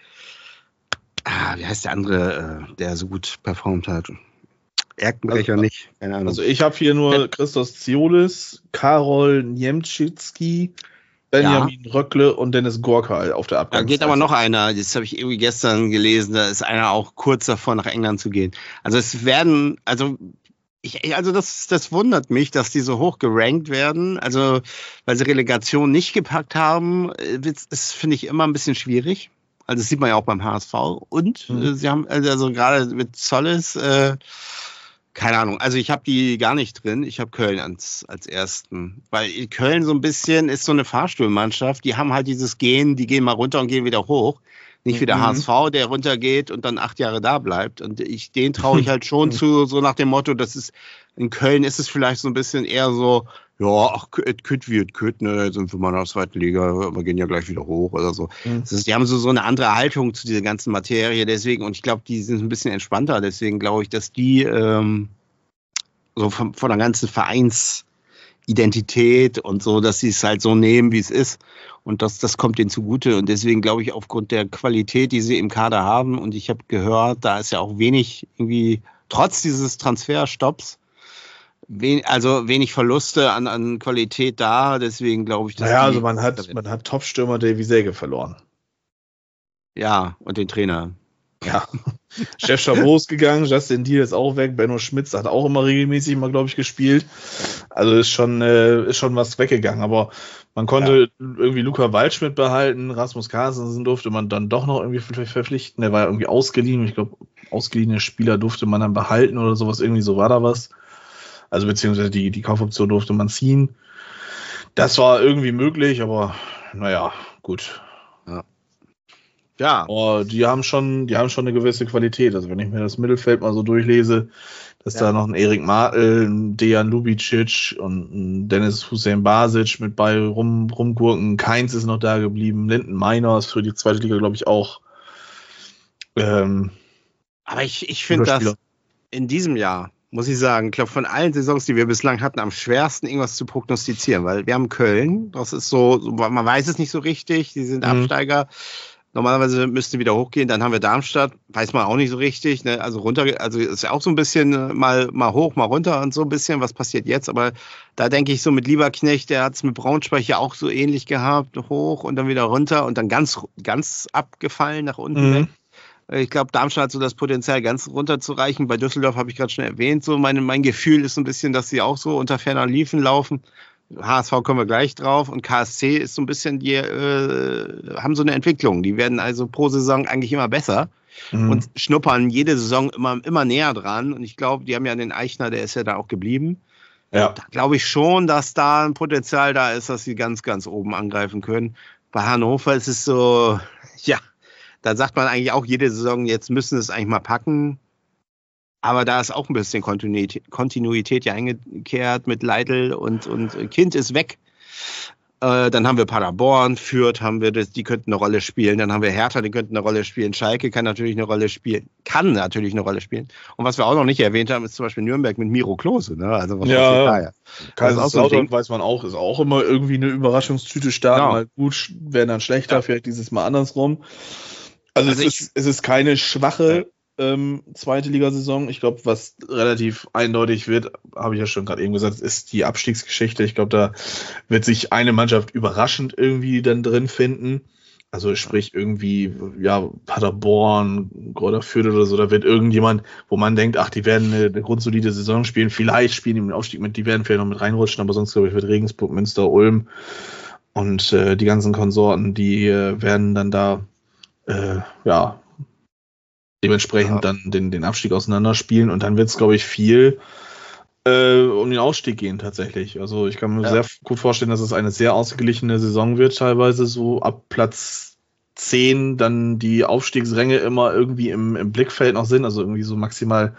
Ah, wie heißt der andere, äh, der so gut performt hat? Erkenbrecher Also- nicht, keine Ahnung. Also ich habe hier nur Christos Ziolis, Karol Niemczycki, Benjamin Röckle und Dennis Gorka auf der Da Abgangsseite. geht aber noch einer, das habe ich irgendwie gestern gelesen, da ist einer auch kurz davor, nach England zu gehen. Also es werden, also ich, also das, das wundert mich, dass die so hoch gerankt werden. Also weil sie Relegation nicht gepackt haben, ist, finde ich, immer ein bisschen schwierig. Also das sieht man ja auch beim H S V. Und Mhm. äh, sie haben, also gerade mit Zolles, äh, keine Ahnung, also ich habe die gar nicht drin. Ich habe Köln als, als ersten. Weil Köln so ein bisschen ist so eine Fahrstuhlmannschaft. Die haben halt dieses Gehen, die gehen mal runter und gehen wieder hoch. Nicht wie der Mhm. H S V, der runtergeht und dann acht Jahre da bleibt. Und ich, den traue ich halt schon zu, so nach dem Motto, das ist, in Köln ist es vielleicht so ein bisschen eher so, ja, ach, et kütt wie et kütt, ne, jetzt sind wir mal in der zweiten Liga, wir gehen ja gleich wieder hoch oder so. Mhm. Das ist, die haben so, so eine andere Haltung zu dieser ganzen Materie, deswegen, und ich glaube, die sind ein bisschen entspannter, deswegen glaube ich, dass die ähm, so von, von der ganzen Vereinsidentität und so, dass sie es halt so nehmen, wie es ist. Und das, das kommt denen zugute. Und deswegen glaube ich, aufgrund der Qualität, die sie im Kader haben, und ich habe gehört, da ist ja auch wenig irgendwie, trotz dieses Transferstopps, wen, also wenig Verluste an, an Qualität da. Deswegen glaube ich, dass Naja, die, also man hat, man hat Topstürmer Davy Säge verloren. ja, und den Trainer. Ja. Chef Chabot ist gegangen, Justin Deal ist auch weg, Benno Schmitz hat auch immer regelmäßig mal, glaube ich, gespielt. Also ist schon, äh, ist schon was weggegangen, aber man konnte irgendwie Luca Waldschmidt behalten, Rasmus Carstensen durfte man dann doch noch irgendwie ver- verpflichten, der war ja irgendwie ausgeliehen, ich glaube, ausgeliehene Spieler durfte man dann behalten oder sowas, irgendwie so war da was. Also beziehungsweise die, die Kaufoption durfte man ziehen. Das war irgendwie möglich, aber naja, gut. Ja, Oh, die haben schon, die haben schon eine gewisse Qualität. Also wenn ich mir das Mittelfeld mal so durchlese, dass Ja. da noch ein Erik Martel, ein Dejan Lubicic und ein Dennis Hussein Basic mit bei rum, rumgurken. Keins ist noch da geblieben. Linden Meiner ist für die zweite Liga, glaube ich, auch. Ähm, aber ich, ich finde guter das Spieler. in diesem Jahr, muss ich sagen, ich glaube, von allen Saisons, die wir bislang hatten, am schwersten irgendwas zu prognostizieren, weil wir haben Köln, das ist so, man weiß es nicht so richtig, die sind Mhm. Absteiger. Normalerweise müssten wieder hochgehen, dann haben wir Darmstadt, weiß man auch nicht so richtig, ne? Also runter, also ist ja auch so ein bisschen äh, mal, mal hoch, mal runter und so ein bisschen, was passiert jetzt, aber da denke ich so mit Lieberknecht, der hat es mit Braunschweig ja auch so ähnlich gehabt, hoch und dann wieder runter und dann ganz, ganz abgefallen nach unten weg. Mhm. Ich glaube, Darmstadt hat so das Potenzial, ganz runterzureichen. Bei Düsseldorf habe ich gerade schon erwähnt. So mein, mein Gefühl ist so ein bisschen, dass sie auch so unter ferner Liefen laufen. H S V kommen wir gleich drauf. Und K S C ist so ein bisschen, die äh, haben so eine Entwicklung. Die werden also pro Saison eigentlich immer besser Mhm. und schnuppern jede Saison immer, immer näher dran. Und ich glaube, die haben ja den Eichner, der ist ja da auch geblieben. Ja. Da glaube ich schon, dass da ein Potenzial da ist, dass sie ganz, ganz oben angreifen können. Bei Hannover ist es so, ja, da sagt man eigentlich auch jede Saison, jetzt müssen sie es eigentlich mal packen. Aber da ist auch ein bisschen Kontinuität, Kontinuität ja eingekehrt mit Leitl und, und Kind ist weg. Äh, dann haben wir Paderborn, Fürth haben wir, das, die könnten eine Rolle spielen. Dann haben wir Hertha, die könnten eine Rolle spielen. Schalke kann natürlich eine Rolle spielen, kann natürlich eine Rolle spielen. Und was wir auch noch nicht erwähnt haben, ist zum Beispiel Nürnberg mit Miro Klose. Ne? Also was ja, ja. Kaiserslautern so weiß man auch, ist auch immer irgendwie eine Überraschungstüte starten. Genau. Mal gut, werden dann schlechter, ja. Vielleicht dieses Mal andersrum. Also, Also es, ich- ist, es ist keine schwache ähm, zweite Ligasaison. Ich glaube, was relativ eindeutig wird, habe ich ja schon gerade eben gesagt, ist die Abstiegsgeschichte. Ich glaube, da wird sich eine Mannschaft überraschend irgendwie dann drin finden. Also sprich irgendwie, ja, Paderborn, Greuther Fürth oder so, da wird irgendjemand, wo man denkt, ach, die werden eine, eine grundsolide Saison spielen, vielleicht spielen die im Aufstieg mit, die werden vielleicht noch mit reinrutschen, aber sonst glaube ich wird Regensburg, Münster, Ulm und äh, die ganzen Konsorten, die äh, werden dann da äh, ja dementsprechend Ja. dann den, den Abstieg auseinanderspielen und dann wird es, glaube ich, viel äh, um den Ausstieg gehen tatsächlich. Also ich kann mir Ja. sehr gut vorstellen, dass es eine sehr ausgeglichene Saison wird, teilweise so ab Platz zehn dann die Aufstiegsränge immer irgendwie im, im Blickfeld noch sind, also irgendwie so maximal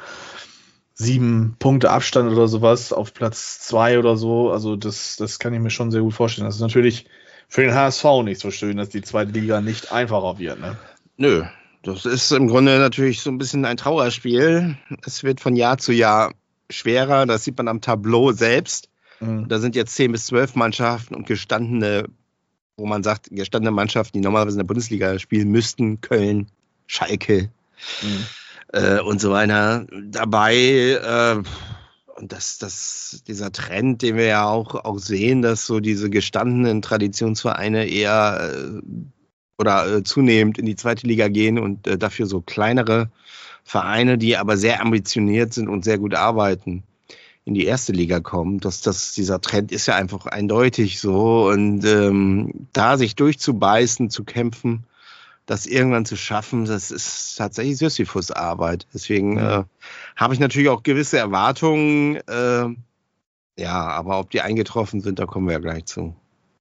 sieben Punkte Abstand oder sowas auf Platz zwei oder so. Also das, das kann ich mir schon sehr gut vorstellen. Das ist natürlich für den H S V nicht so schön, dass die zweite Liga nicht einfacher wird. Ne? Nö, das ist im Grunde natürlich so ein bisschen ein Trauerspiel. Es wird von Jahr zu Jahr schwerer. Das sieht man am Tableau selbst. Mhm. Da sind jetzt zehn bis zwölf Mannschaften und gestandene, wo man sagt, gestandene Mannschaften, die normalerweise in der Bundesliga spielen müssten. Köln, Schalke Mhm. äh, und so weiter dabei. Äh, und das, das, dieser Trend, den wir ja auch, auch sehen, dass so diese gestandenen Traditionsvereine eher äh, oder äh, zunehmend in die zweite Liga gehen und äh, dafür so kleinere Vereine, die aber sehr ambitioniert sind und sehr gut arbeiten, in die erste Liga kommen. Das, das, dieser Trend ist ja einfach eindeutig so. Und ähm, da sich durchzubeißen, zu kämpfen, das irgendwann zu schaffen, das ist tatsächlich Sisyphus-Arbeit. Deswegen Ja. äh, habe ich natürlich auch gewisse Erwartungen. Äh, ja, aber ob die eingetroffen sind, da kommen wir ja gleich zu.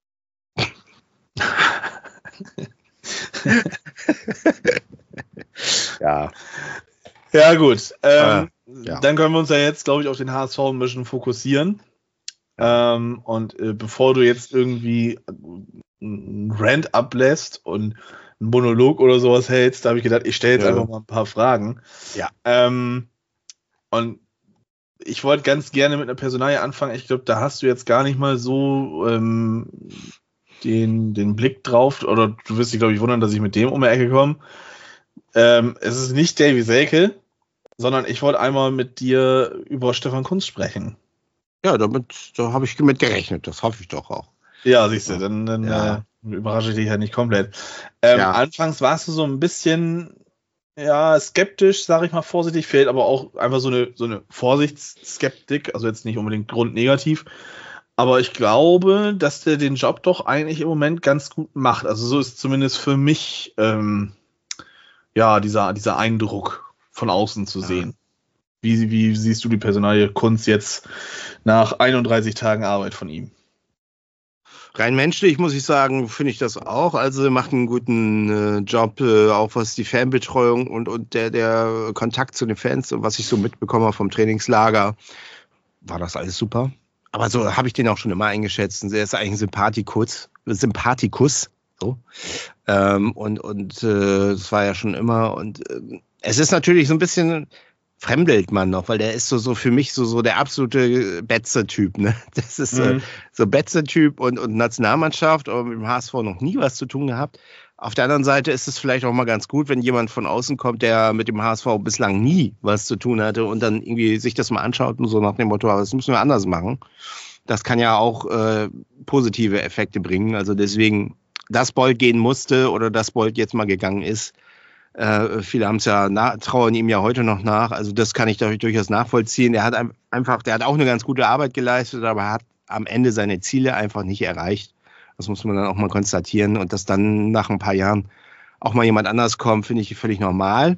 Ja. Ja, gut. Ähm, Äh, ja. Dann können wir uns ja jetzt, glaube ich, auf den H S V ein bisschen fokussieren. Ähm, und äh, bevor du jetzt irgendwie einen Rant ablässt und einen Monolog oder sowas hältst, da habe ich gedacht, ich stelle jetzt Ja. einfach mal ein paar Fragen. Ja. Ähm, und ich wollte ganz gerne mit einer Personalie anfangen. Ich glaube, da hast du jetzt gar nicht mal so ähm, den, den Blick drauf. Oder du wirst dich, glaube ich, wundern, dass ich mit dem um die Ecke komme. Ähm, es ist nicht Davy Selke, sondern ich wollte einmal mit dir über Stefan Kuntz sprechen. Ja, damit da habe ich mit gerechnet. Das hoffe ich doch auch. Ja, siehst du, dann, dann Ja. äh, überrasche ich dich ja nicht komplett. Ähm, Ja. Anfangs warst du so ein bisschen ja, skeptisch, sage ich mal vorsichtig, fehlt aber auch einfach so eine, so eine Vorsichtsskeptik, also jetzt nicht unbedingt grundnegativ. Aber ich glaube, dass der den Job doch eigentlich im Moment ganz gut macht. Also so ist zumindest für mich ähm, ja dieser, dieser Eindruck von außen zu Ja. sehen. Wie, wie siehst du die Personalie Kuntz jetzt nach einunddreißig Tagen Arbeit von ihm? Rein menschlich muss ich sagen, finde ich das auch. Also er macht einen guten äh, Job, äh, auch was die Fanbetreuung und, und der, der Kontakt zu den Fans und was ich so mitbekomme vom Trainingslager, war das alles super. Aber so habe ich den auch schon immer eingeschätzt. Und er ist eigentlich ein Sympathikus. Sympathikus. So. Ähm, und und äh, das war ja schon immer. Und äh, es ist natürlich so ein bisschen fremdelt man noch, weil der ist so, so für mich so, so der absolute Betze-Typ. Ne? Das ist so, Mhm. so Betze-Typ und, und Nationalmannschaft, aber mit dem H S V noch nie was zu tun gehabt. Auf der anderen Seite ist es vielleicht auch mal ganz gut, wenn jemand von außen kommt, der mit dem H S V bislang nie was zu tun hatte und dann irgendwie sich das mal anschaut und so nach dem Motto, das müssen wir anders machen. Das kann ja auch äh, positive Effekte bringen. Also deswegen, dass Bold gehen musste oder dass Bold jetzt mal gegangen ist, Äh, viele haben es ja na, trauern ihm ja heute noch nach. Also das kann ich durchaus nachvollziehen. Er hat ein, einfach, der hat auch eine ganz gute Arbeit geleistet, aber hat am Ende seine Ziele einfach nicht erreicht. Das muss man dann auch mal konstatieren. Und dass dann nach ein paar Jahren auch mal jemand anders kommt, finde ich völlig normal.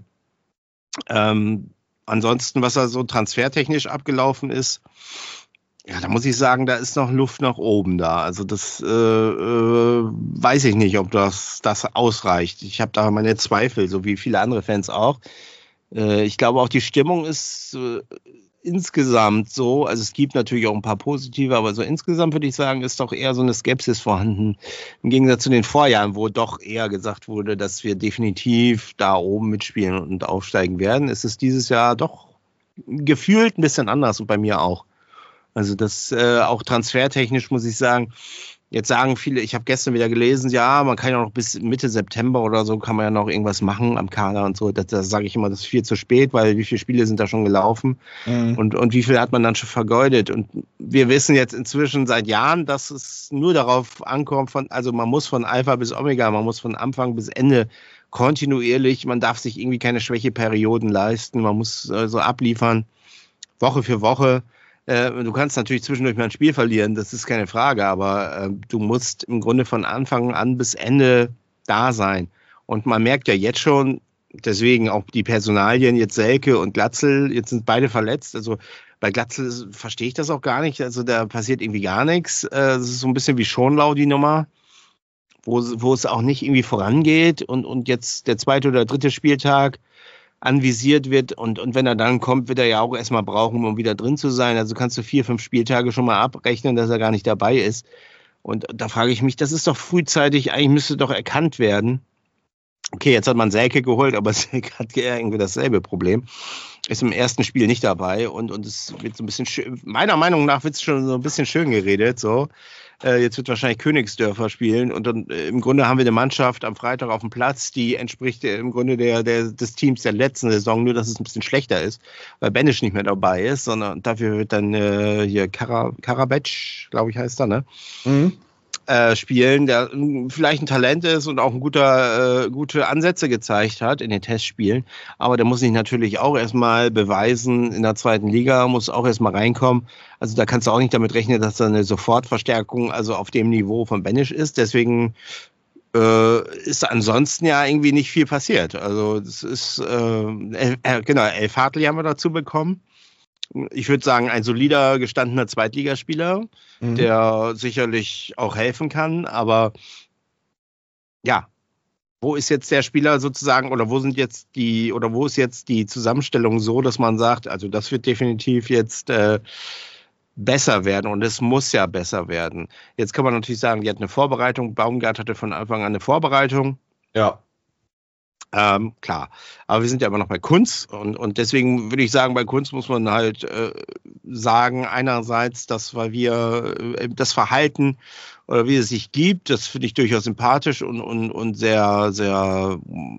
Ähm, ansonsten, was da so transfertechnisch abgelaufen ist, ja, da muss ich sagen, da ist noch Luft nach oben da. Also das äh, äh, weiß ich nicht, ob das, das ausreicht. Ich habe da meine Zweifel, so wie viele andere Fans auch. Äh, ich glaube auch, die Stimmung ist, äh, insgesamt so, also es gibt natürlich auch ein paar positive, aber so insgesamt würde ich sagen, ist doch eher so eine Skepsis vorhanden. Im Gegensatz zu den Vorjahren, wo doch eher gesagt wurde, dass wir definitiv da oben mitspielen und aufsteigen werden, ist es dieses Jahr doch gefühlt ein bisschen anders und bei mir auch. Also das äh, auch transfertechnisch muss ich sagen, jetzt sagen viele, ich habe gestern wieder gelesen, ja, man kann ja noch bis Mitte September oder so, kann man ja noch irgendwas machen am Kader und so. Das, das sage ich immer, das ist viel zu spät, weil wie viele Spiele sind da schon gelaufen mhm. und, und wie viel hat man dann schon vergeudet. Und wir wissen jetzt inzwischen seit Jahren, dass es nur darauf ankommt, von, also man muss von Alpha bis Omega, man muss von Anfang bis Ende kontinuierlich, man darf sich irgendwie keine Schwächeperioden leisten, man muss äh, so abliefern, Woche für Woche. Du kannst natürlich zwischendurch mal ein Spiel verlieren, das ist keine Frage, aber äh, du musst im Grunde von Anfang an bis Ende da sein. Und man merkt ja jetzt schon, deswegen auch die Personalien, jetzt Selke und Glatzel, jetzt sind beide verletzt. Also bei Glatzel verstehe ich das auch gar nicht, also da passiert irgendwie gar nichts. Es ist so ein bisschen wie Schonlau, die Nummer, wo, wo es auch nicht irgendwie vorangeht. Und, und jetzt der zweite oder dritte Spieltag anvisiert wird und, und wenn er dann kommt, wird er ja auch erstmal brauchen, um wieder drin zu sein. Also kannst du vier, fünf Spieltage schon mal abrechnen, dass er gar nicht dabei ist. Und da frage ich mich, das ist doch frühzeitig, eigentlich müsste doch erkannt werden. Okay, jetzt hat man Selke geholt, aber Selke hat ja irgendwie dasselbe Problem. Ist im ersten Spiel nicht dabei und, und es wird so ein bisschen schön, meiner Meinung nach wird es schon so ein bisschen schön geredet, so. Jetzt wird wahrscheinlich Königsdörfer spielen und dann äh, im Grunde haben wir eine Mannschaft am Freitag auf dem Platz, die entspricht äh, im Grunde der, der, des Teams der letzten Saison, nur dass es ein bisschen schlechter ist, weil Benisch nicht mehr dabei ist, sondern dafür wird dann äh, hier Kara, Karabec, glaube ich heißt er, ne? Mhm. Äh, spielen, der vielleicht ein Talent ist und auch ein guter, äh, gute Ansätze gezeigt hat in den Testspielen, aber der muss sich natürlich auch erstmal beweisen in der zweiten Liga, muss auch erstmal reinkommen. Also da kannst du auch nicht damit rechnen, dass da eine Sofortverstärkung also auf dem Niveau von Benisch ist. Deswegen äh, ist ansonsten ja irgendwie nicht viel passiert. Also das ist, äh, äh, genau, Elf Hartli haben wir dazu bekommen. Ich würde sagen, ein solider, gestandener Zweitligaspieler, mhm. der sicherlich auch helfen kann. Aber ja, wo ist jetzt der Spieler sozusagen oder wo sind jetzt die oder wo ist jetzt die Zusammenstellung so, dass man sagt, also das wird definitiv jetzt äh, besser werden und es muss ja besser werden. Jetzt kann man natürlich sagen, die hat eine Vorbereitung. Baumgart hatte von Anfang an eine Vorbereitung. Ja. Ähm, klar, aber wir sind ja immer noch bei Kunst und, und deswegen würde ich sagen, bei Kunst muss man halt äh, sagen, einerseits, dass weil wir äh, das Verhalten oder wie es sich gibt, das finde ich durchaus sympathisch und, und, und sehr, sehr,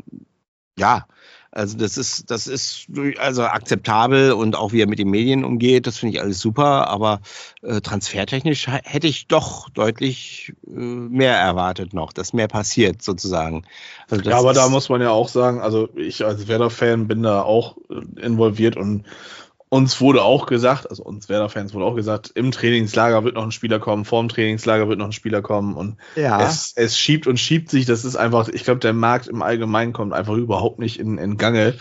ja, also das ist, das ist also akzeptabel und auch wie er mit den Medien umgeht, das finde ich alles super, aber äh, transfertechnisch hätte ich doch deutlich äh, mehr erwartet noch, dass mehr passiert sozusagen. Also das ja, aber da muss man ja auch sagen, also ich als Werder-Fan bin da auch involviert und uns wurde auch gesagt, also uns Werder-Fans wurde auch gesagt, im Trainingslager wird noch ein Spieler kommen, vorm Trainingslager wird noch ein Spieler kommen und ja. es, es schiebt und schiebt sich, das ist einfach, ich glaube, der Markt im Allgemeinen kommt einfach überhaupt nicht in, in Gange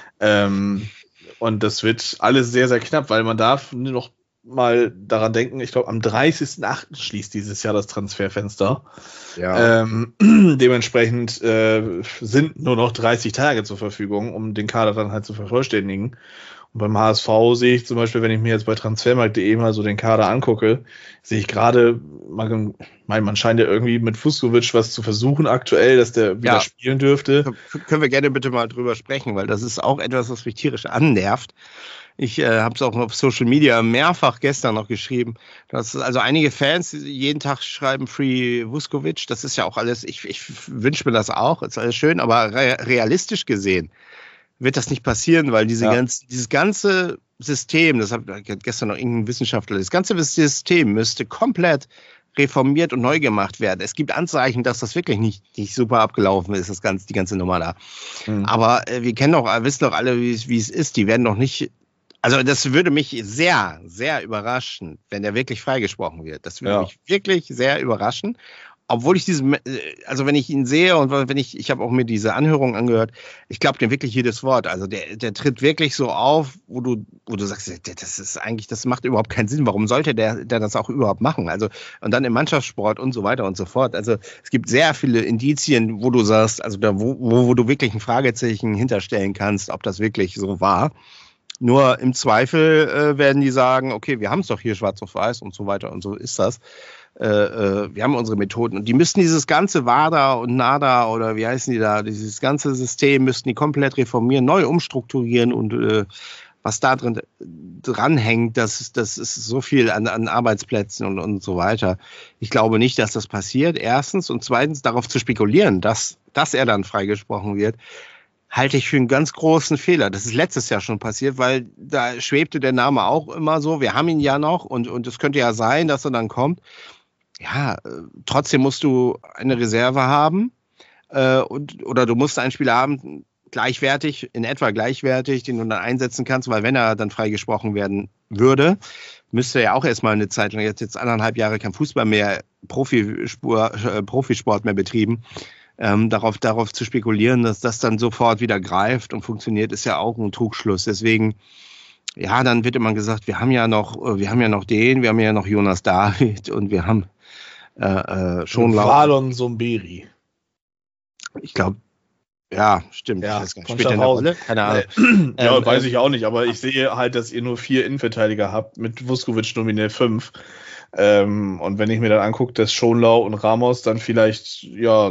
ähm, und das wird alles sehr, sehr knapp, weil man darf nur noch mal daran denken, ich glaube, am dreißigsten achten schließt dieses Jahr das Transferfenster. Ja. Ähm, dementsprechend äh, sind nur noch dreißig Tage zur Verfügung, um den Kader dann halt zu vervollständigen. Und beim H S V sehe ich zum Beispiel, wenn ich mir jetzt bei transfermarkt punkt de mal so den Kader angucke, sehe ich gerade, man, man scheint ja irgendwie mit Vuskovic was zu versuchen aktuell, dass der wieder ja. spielen dürfte. Können wir gerne bitte mal drüber sprechen, weil das ist auch etwas, was mich tierisch annervt. Ich äh, habe es auch auf Social Media mehrfach gestern noch geschrieben, dass also einige Fans jeden Tag schreiben Free Vuskovic. Das ist ja auch alles, ich, ich wünsche mir das auch, ist alles schön, aber re- realistisch gesehen wird das nicht passieren, weil diese ja. ganz, dieses ganze System, das hat gestern noch irgendein Wissenschaftler, das ganze System müsste komplett reformiert und neu gemacht werden. Es gibt Anzeichen, dass das wirklich nicht, nicht super abgelaufen ist, das ganze, die ganze Nummer da. Mhm. Aber äh, wir kennen doch, wissen doch alle, wie es, wie es ist. Die werden doch nicht, also das würde mich sehr, sehr überraschen, wenn der wirklich freigesprochen wird. Das würde ja. mich wirklich sehr überraschen. Obwohl ich diesen, also wenn ich ihn sehe und wenn ich, ich habe auch mir diese Anhörung angehört, ich glaube dem wirklich jedes Wort. Also der, der tritt wirklich so auf, wo du, wo du sagst, das ist eigentlich, das macht überhaupt keinen Sinn. Warum sollte der, der das auch überhaupt machen? Also und dann im Mannschaftssport und so weiter und so fort. Also es gibt sehr viele Indizien, wo du sagst, also da, wo, wo du wirklich ein Fragezeichen hinterstellen kannst, ob das wirklich so war. Nur im Zweifel äh, werden die sagen, okay, wir haben es doch hier schwarz auf weiß und so weiter und so ist das. Äh, äh, wir haben unsere Methoden und die müssten dieses ganze WADA und NADA oder wie heißen die da, dieses ganze System müssten die komplett reformieren, neu umstrukturieren und äh, was da drin dranhängt, das, das ist so viel an, an Arbeitsplätzen und, und so weiter. Ich glaube nicht, dass das passiert, erstens. Und zweitens, darauf zu spekulieren, dass, dass er dann freigesprochen wird, halte ich für einen ganz großen Fehler. Das ist letztes Jahr schon passiert, weil da schwebte der Name auch immer so. Wir haben ihn ja noch und, und es könnte ja sein, dass er dann kommt. Ja, äh, trotzdem musst du eine Reserve haben äh, und, oder du musst einen Spieler haben, gleichwertig, in etwa gleichwertig, den du dann einsetzen kannst, weil wenn er dann freigesprochen werden würde, müsste er ja auch erstmal eine Zeit lang, jetzt, jetzt anderthalb Jahre kein Fußball mehr, Profisport, äh, Profisport mehr betrieben. Ähm, darauf, darauf zu spekulieren, dass das dann sofort wieder greift und funktioniert, ist ja auch ein Trugschluss. Deswegen, ja, dann wird immer gesagt, wir haben ja noch, wir haben ja noch den, wir haben ja noch Jonas David und wir haben äh, äh, schon Valon Somberi. Ich glaube, ja, stimmt. Ja, das spielt in der Rolle? Keine Ahnung. Ja, ähm, weiß ich auch nicht, aber ich sehe halt, dass ihr nur vier Innenverteidiger habt, mit Vuskovic nominell fünf. Ähm, und wenn ich mir dann angucke, dass Schonlau und Ramos dann vielleicht, ja,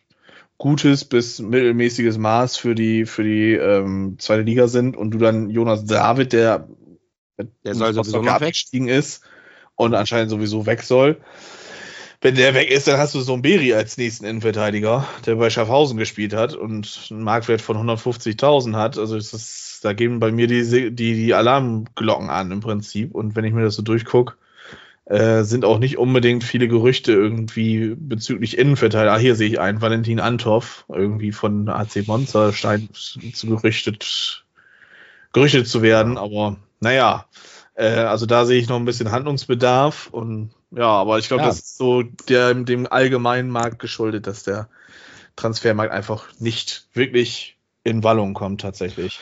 gutes bis mittelmäßiges Maß für die, für die ähm, zweite Liga sind und du dann Jonas David, der, der soll sowieso noch abgestiegen ist und anscheinend sowieso weg soll. Wenn der weg ist, dann hast du Somberi als nächsten Innenverteidiger, der bei Schaffhausen gespielt hat und einen Marktwert von hundertfünfzigtausend hat. Also ist das, da gehen bei mir die, die, die Alarmglocken an im Prinzip. Und wenn ich mir das so durchgucke, äh, sind auch nicht unbedingt viele Gerüchte irgendwie bezüglich Innenverteidiger. Ah, hier sehe ich einen, Valentin Anthoff, irgendwie von A C Monza scheint zu gerüchtet, gerüchtet zu werden. Aber naja, äh, also da sehe ich noch ein bisschen Handlungsbedarf und ja, aber ich glaube, Ja. das ist so der, dem allgemeinen Markt geschuldet, dass der Transfermarkt einfach nicht wirklich in Wallung kommt tatsächlich.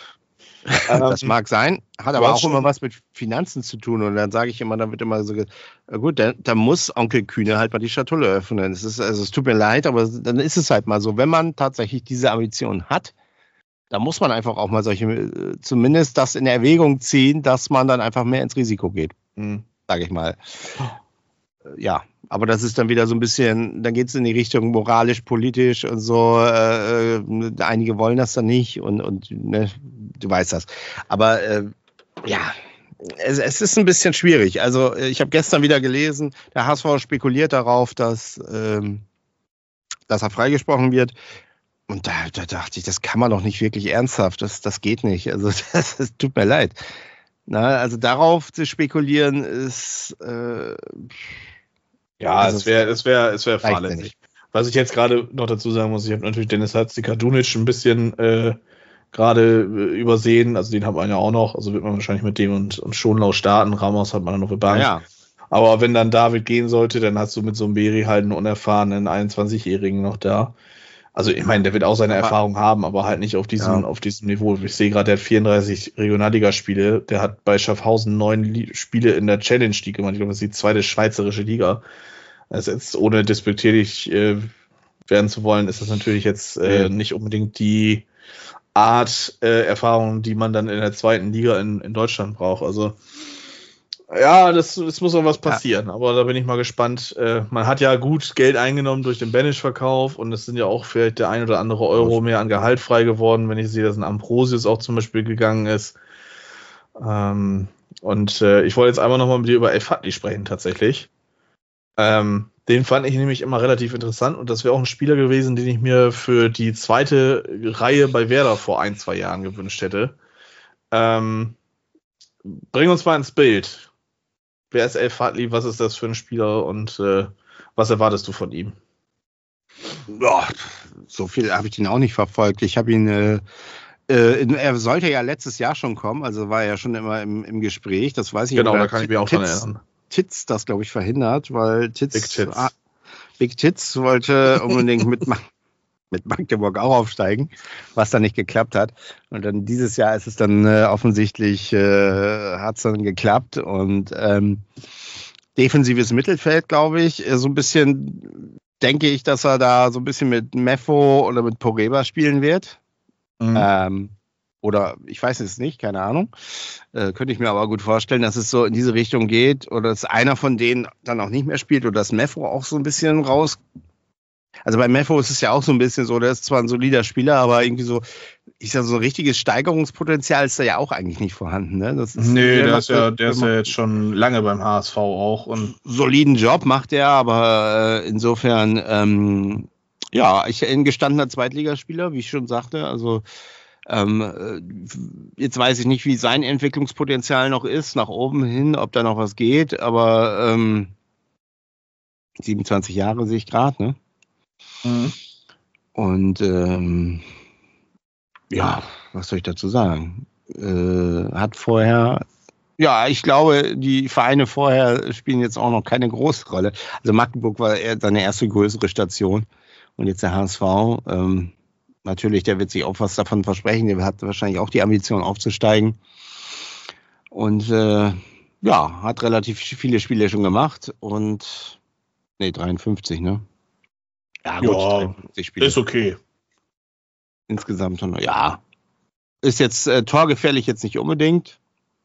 Das ähm, mag sein, hat aber auch schon, immer was mit Finanzen zu tun. Und dann sage ich immer, dann wird immer so, äh, gut, da, da muss Onkel Kühne halt mal die Schatulle öffnen. Es ist, also es tut mir leid, aber dann ist es halt mal so. Wenn man tatsächlich diese Ambition hat, dann muss man einfach auch mal solche, äh, zumindest das in Erwägung ziehen, dass man dann einfach mehr ins Risiko geht, mh. sage ich mal. Ja, aber das ist dann wieder so ein bisschen, dann geht es in die Richtung moralisch, politisch und so. Äh, äh, einige wollen das dann nicht und, und ne, du weißt das. Aber äh, ja, es, es ist ein bisschen schwierig. Also ich habe gestern wieder gelesen, der H S V spekuliert darauf, dass, ähm, dass er freigesprochen wird. Und da, da dachte ich, das kann man doch nicht wirklich ernsthaft. Das, das geht nicht. Also das, das tut mir leid. Na, also darauf zu spekulieren ist äh, ja, also es wäre es wäre es wäre reicht mir fahrlässig. nicht. Was ich jetzt gerade noch dazu sagen muss, ich habe natürlich Dennis Hatzikadunic ein bisschen äh, gerade äh, übersehen, also den hat man ja auch noch, also wird man wahrscheinlich mit dem und, und Schonlau starten, Ramos hat man dann noch auf der Bank. Ja, Aber wenn dann David gehen sollte, dann hast du mit so einem Somberi halt einen unerfahrenen einundzwanzigjährigen noch da. Also ich meine, der wird auch seine Aber- Erfahrung haben, aber halt nicht auf diesem, Ja. auf diesem Niveau. Ich sehe gerade, der hat vierunddreißig Regionalligaspiele, der hat bei Schaffhausen neun Li- Spiele in der Challenge League gemacht. Ich glaube, das ist die zweite schweizerische Liga. Also jetzt ohne despektierlich äh, werden zu wollen, ist das natürlich jetzt äh, Mhm. nicht unbedingt die Art äh, Erfahrung, die man dann in der zweiten Liga in, in Deutschland braucht. Also ja, das, das muss noch was passieren, aber da bin ich mal gespannt. Äh, man hat ja gut Geld eingenommen durch den Banish-Verkauf und es sind ja auch vielleicht der ein oder andere Euro mehr an Gehalt frei geworden, wenn ich sehe, dass ein Ambrosius auch zum Beispiel gegangen ist. Ähm, und äh, ich wollte jetzt einmal nochmal mit dir über El Fadli sprechen, tatsächlich. Ähm, den fand ich nämlich immer relativ interessant und das wäre auch ein Spieler gewesen, den ich mir für die zweite Reihe bei Werder vor ein, zwei Jahren gewünscht hätte. Ähm, bring uns mal ins Bild. Wer ist El Fadli? Was ist das für ein Spieler und äh, was erwartest du von ihm? Ja, so viel habe ich ihn auch nicht verfolgt. Ich habe ihn, äh, äh, in, er sollte ja letztes Jahr schon kommen, also war er ja schon immer im, im Gespräch, das weiß ich. Genau, oder da kann ich mich auch dran Titz, erinnern. Titz das, glaube ich, verhindert, weil Titz, Big Titz. Ah, Big Titz wollte unbedingt mit, Ma- mit Magdeburg auch aufsteigen, was dann nicht geklappt hat. Und dann dieses Jahr ist es dann äh, offensichtlich, äh, hat es dann geklappt und ähm, defensives Mittelfeld, glaube ich, äh, so ein bisschen denke ich, dass er da so ein bisschen mit Meffo oder mit Poreba spielen wird. Mhm. Ähm, Oder ich weiß es nicht, keine Ahnung. Äh, könnte ich mir aber gut vorstellen, dass es so in diese Richtung geht oder dass einer von denen dann auch nicht mehr spielt oder dass Meffo auch so ein bisschen raus. Also bei Meffo ist es ja auch so ein bisschen so, der ist zwar ein solider Spieler, aber irgendwie so, ich sag so ein richtiges Steigerungspotenzial ist da ja auch eigentlich nicht vorhanden. Ne? Das ist, Nee, der der macht ist ja, das- der ist ja jetzt schon lange beim H S V auch und soliden Job macht er, aber äh, insofern, ähm, ja, ich ein gestandener Zweitligaspieler, wie ich schon sagte, also ähm, äh, jetzt weiß ich nicht, wie sein Entwicklungspotenzial noch ist, nach oben hin, ob da noch was geht, aber ähm, siebenundzwanzig Jahre sehe ich gerade, ne? mhm. Und ähm, ja, was soll ich dazu sagen? Äh, hat vorher, ja, ich glaube, die Vereine vorher spielen jetzt auch noch keine große Rolle. Also Magdeburg war eher seine erste größere Station und jetzt der H S V. Ähm, natürlich, der wird sich auch was davon versprechen. Der hat wahrscheinlich auch die Ambition aufzusteigen. Und äh, ja, hat relativ viele Spiele schon gemacht und nee, dreiundfünfzig, ne? Ja, gut, Ja, dreiundfünfzig Spiele. ist okay. Insgesamt schon, ja. Ist jetzt äh, torgefährlich jetzt nicht unbedingt,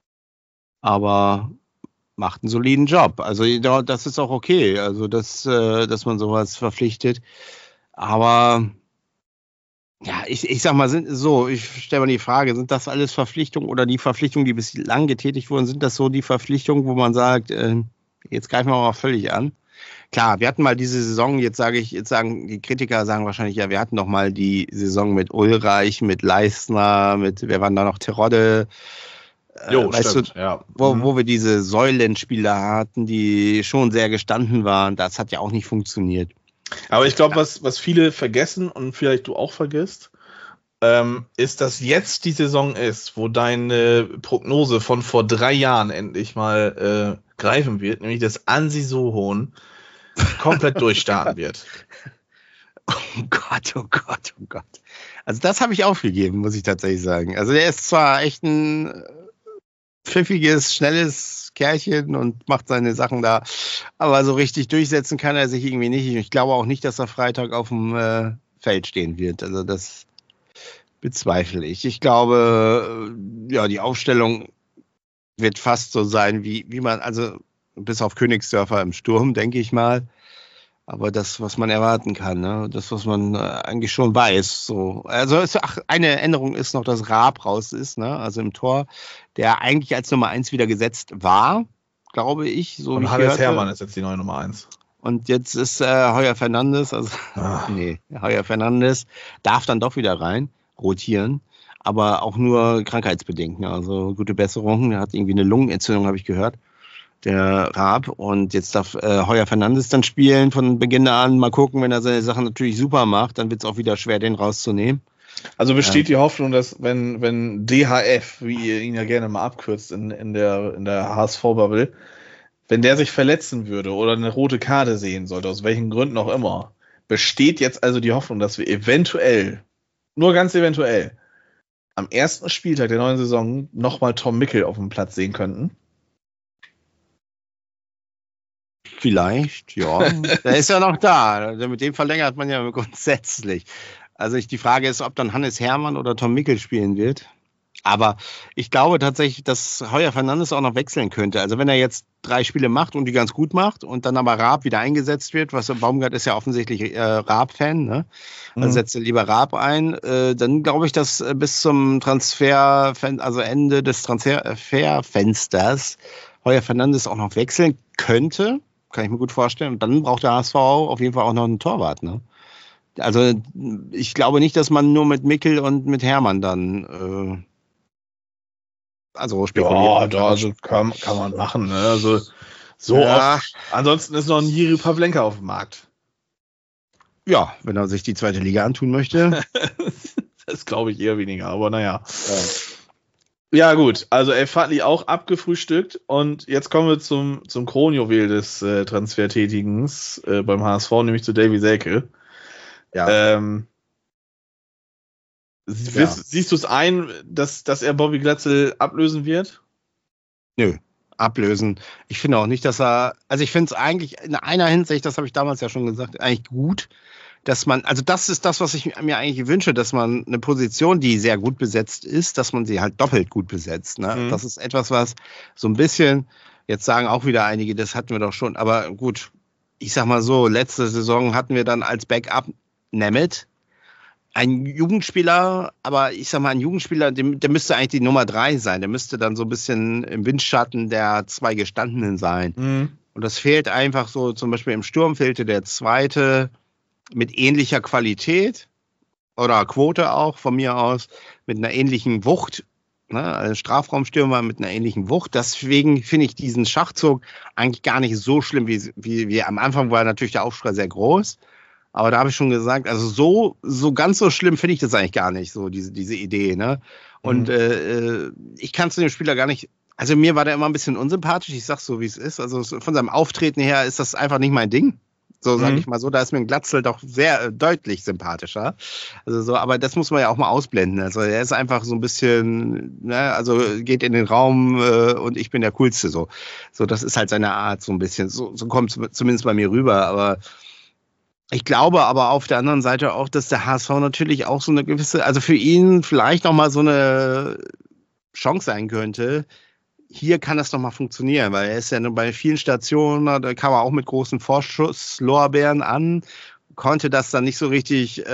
aber macht einen soliden Job. Also ja, das ist auch okay, also dass, äh, dass man sowas verpflichtet. Aber ja, ich, ich sag mal, sind so, ich stelle mal die Frage, sind das alles Verpflichtungen oder die Verpflichtungen, die bislang getätigt wurden, sind das so die Verpflichtungen, wo man sagt, äh, jetzt greifen wir mal völlig an? Klar, wir hatten mal diese Saison, jetzt sage ich, jetzt sagen die Kritiker sagen wahrscheinlich, ja, wir hatten noch mal die Saison mit Ulreich, mit Leistner, mit, wer waren da noch, Terodde, äh, Jo, weißt stimmt, du, ja. wo, Mhm. wo wir diese Säulenspieler hatten, die schon sehr gestanden waren, das hat ja auch nicht funktioniert. Aber ich glaube, was, was viele vergessen und vielleicht du auch vergisst, ähm, ist, dass jetzt die Saison ist, wo deine Prognose von vor drei Jahren endlich mal äh, greifen wird, nämlich dass Ansi Sohon komplett durchstarten wird. Oh Gott, oh Gott, oh Gott. Also das habe ich aufgegeben, muss ich tatsächlich sagen. Also der ist zwar echt ein äh, pfiffiges, schnelles Kerlchen und macht seine Sachen da, aber so richtig durchsetzen kann er sich irgendwie nicht. Ich glaube auch nicht, dass er Freitag auf dem äh, Feld stehen wird. Also das bezweifle ich. Ich glaube, äh, ja, die Aufstellung wird fast so sein, wie, wie man, also bis auf Königsdörfer im Sturm, denke ich mal. Aber das, was man erwarten kann, ne? Das, was man äh, eigentlich schon weiß. So. Also es, ach, eine Änderung ist noch, dass Raab raus ist, ne? Also im Tor, der eigentlich als Nummer eins wieder gesetzt war, glaube ich. So wie Und ich Hannes hörte. Hermann ist jetzt die neue Nummer eins. Und jetzt ist äh, Heuer Fernandes, also Ah. nee, Heuer Fernandes darf dann doch wieder rein, rotieren, aber auch nur krankheitsbedingt. Ne? Also gute Besserung. Er hat irgendwie eine Lungenentzündung, habe ich gehört. Der Raab. Und jetzt darf äh, Heuer Fernandes dann spielen von Beginn an. Mal gucken, wenn er seine Sachen natürlich super macht, dann wird es auch wieder schwer, den rauszunehmen. Also besteht die Hoffnung, dass wenn, wenn D H F, wie ihr ihn ja gerne mal abkürzt in, in der, in der H S V-Bubble, wenn der sich verletzen würde oder eine rote Karte sehen sollte, aus welchen Gründen auch immer, besteht jetzt also die Hoffnung, dass wir eventuell, nur ganz eventuell, am ersten Spieltag der neuen Saison nochmal Tom Mickel auf dem Platz sehen könnten? Vielleicht, ja. Der ist ja noch da. Also mit dem verlängert man ja grundsätzlich. Also ich, die Frage ist, ob dann Hannes Hermann oder Tom Mickel spielen wird. Aber ich glaube tatsächlich, dass Heuer Fernandes auch noch wechseln könnte. Also wenn er jetzt drei Spiele macht und die ganz gut macht und dann aber Raab wieder eingesetzt wird, was Baumgart ist ja offensichtlich äh, Raab-Fan, ne? Also Mhm. setzt er lieber Raab ein, äh, dann glaube ich, dass äh, bis zum Transfer, also Ende des Transferfensters Heuer Fernandes auch noch wechseln könnte. Kann ich mir gut vorstellen. Und dann braucht der H S V auf jeden Fall auch noch einen Torwart, ne? Also ich glaube nicht, dass man nur mit Mickel und mit Hermann dann äh, also spekuliert. Ja, da, also kann, kann man machen. Ne? Also so Ja. oft. Ansonsten ist noch ein Jiri Pavlenka auf dem Markt. Ja, wenn er sich die zweite Liga antun möchte. Das glaube ich eher weniger, aber naja. Ja, ja gut, also El Fadli auch abgefrühstückt und jetzt kommen wir zum, zum Kronjuwel des äh, Transfertätigens äh, beim H S V, nämlich zu Davy Selke. Ja. Ähm, sie- Ja. wiss- Siehst du es ein, dass, dass er Bobby Glatzel ablösen wird? Nö, ablösen. Ich finde auch nicht, dass er, also ich finde es eigentlich in einer Hinsicht, das habe ich damals ja schon gesagt, eigentlich gut, dass man, also das ist das, was ich mir eigentlich wünsche, dass man eine Position, die sehr gut besetzt ist, dass man sie halt doppelt gut besetzt. Ne? Mhm. Das ist etwas, was so ein bisschen, jetzt sagen auch wieder einige, das hatten wir doch schon, aber gut, ich sag mal so, letzte Saison hatten wir dann als Backup Nemeth, ein Jugendspieler, aber ich sag mal, ein Jugendspieler, der, der müsste eigentlich die Nummer drei sein. Der müsste dann so ein bisschen im Windschatten der zwei Gestandenen sein. Mhm. Und das fehlt einfach so, zum Beispiel im Sturm fehlte der zweite mit ähnlicher Qualität oder Quote auch von mir aus, mit einer ähnlichen Wucht, ne, ein Strafraumstürmer mit einer ähnlichen Wucht. Deswegen finde ich diesen Schachzug eigentlich gar nicht so schlimm, wie, wie, wie am Anfang war natürlich der Aufschrei sehr groß. Aber da habe ich schon gesagt, also so, so ganz so schlimm finde ich das eigentlich gar nicht, so diese, diese Idee, ne? Und mhm. äh, ich kann es dem Spieler gar nicht, also mir war der immer ein bisschen unsympathisch, ich sag's so, wie es ist. Also von seinem Auftreten her ist das einfach nicht mein Ding. So sage mhm. ich mal so, da ist mir ein Glatzel doch sehr äh, deutlich sympathischer. Also so, aber das muss man ja auch mal ausblenden. Also er ist einfach so ein bisschen, ne, also geht in den Raum äh, und ich bin der Coolste so. So, das ist halt seine Art so ein bisschen. So, so kommt es zumindest bei mir rüber, aber ich glaube aber auf der anderen Seite auch, dass der H S V natürlich auch so eine gewisse, also für ihn vielleicht noch mal so eine Chance sein könnte. Hier kann das noch mal funktionieren, weil er ist ja nur bei vielen Stationen, da kam er auch mit großen Vorschusslorbeeren an, konnte das dann nicht so richtig äh,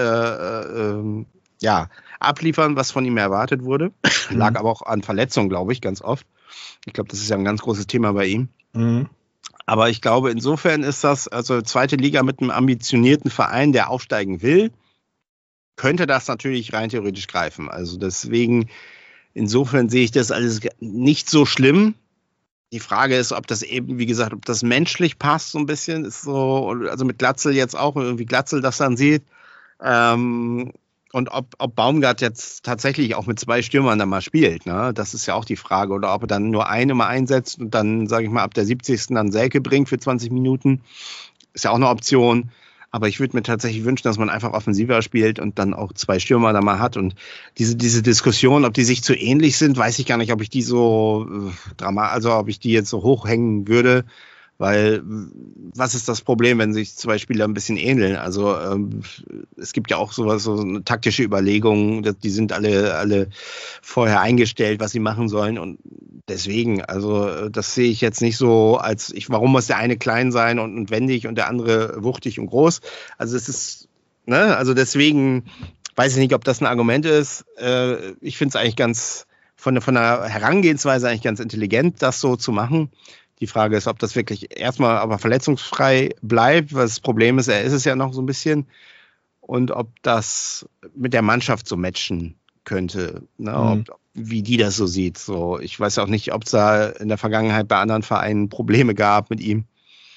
äh, ja, abliefern, was von ihm erwartet wurde. Mhm. Lag aber auch an Verletzungen, glaube ich, ganz oft. Ich glaube, das ist ja ein ganz großes Thema bei ihm. Mhm. Aber ich glaube, insofern ist das, also zweite Liga mit einem ambitionierten Verein, der aufsteigen will, könnte das natürlich rein theoretisch greifen. Also deswegen, insofern sehe ich das alles nicht so schlimm. Die Frage ist, ob das eben, wie gesagt, ob das menschlich passt so ein bisschen. Ist so, also mit Glatzel jetzt auch, irgendwie Glatzel das dann sieht. Ähm, und ob, ob Baumgart jetzt tatsächlich auch mit zwei Stürmern dann mal spielt, ne? Das ist ja auch die Frage. Oder ob er dann nur eine mal einsetzt und dann, sage ich mal, ab der siebzigsten dann Selke bringt für zwanzig Minuten. Ist ja auch eine Option. Aber ich würde mir tatsächlich wünschen, dass man einfach offensiver spielt und dann auch zwei Stürmer da mal hat. Und diese, diese Diskussion, ob die sich zu ähnlich sind, weiß ich gar nicht, ob ich die so äh, dramatisch, also ob ich die jetzt so hochhängen würde. Weil, was ist das Problem, wenn sich zwei Spieler ein bisschen ähneln? Also ähm, es gibt ja auch sowas, so eine taktische Überlegung, die sind alle, alle vorher eingestellt, was sie machen sollen. Und deswegen, also das sehe ich jetzt nicht so als, ich, warum muss der eine klein sein und, und wendig und der andere wuchtig und groß? Also es ist, ne, also deswegen weiß ich nicht, ob das ein Argument ist. Äh, ich finde es eigentlich ganz, von, von der Herangehensweise eigentlich ganz intelligent, das so zu machen. Die Frage ist, ob das wirklich erstmal aber verletzungsfrei bleibt, was das Problem ist, er ist es ja noch so ein bisschen, und ob das mit der Mannschaft so matchen könnte, ne? Mhm. Ob, wie die das so sieht. So, ich weiß auch nicht, ob es da in der Vergangenheit bei anderen Vereinen Probleme gab mit ihm.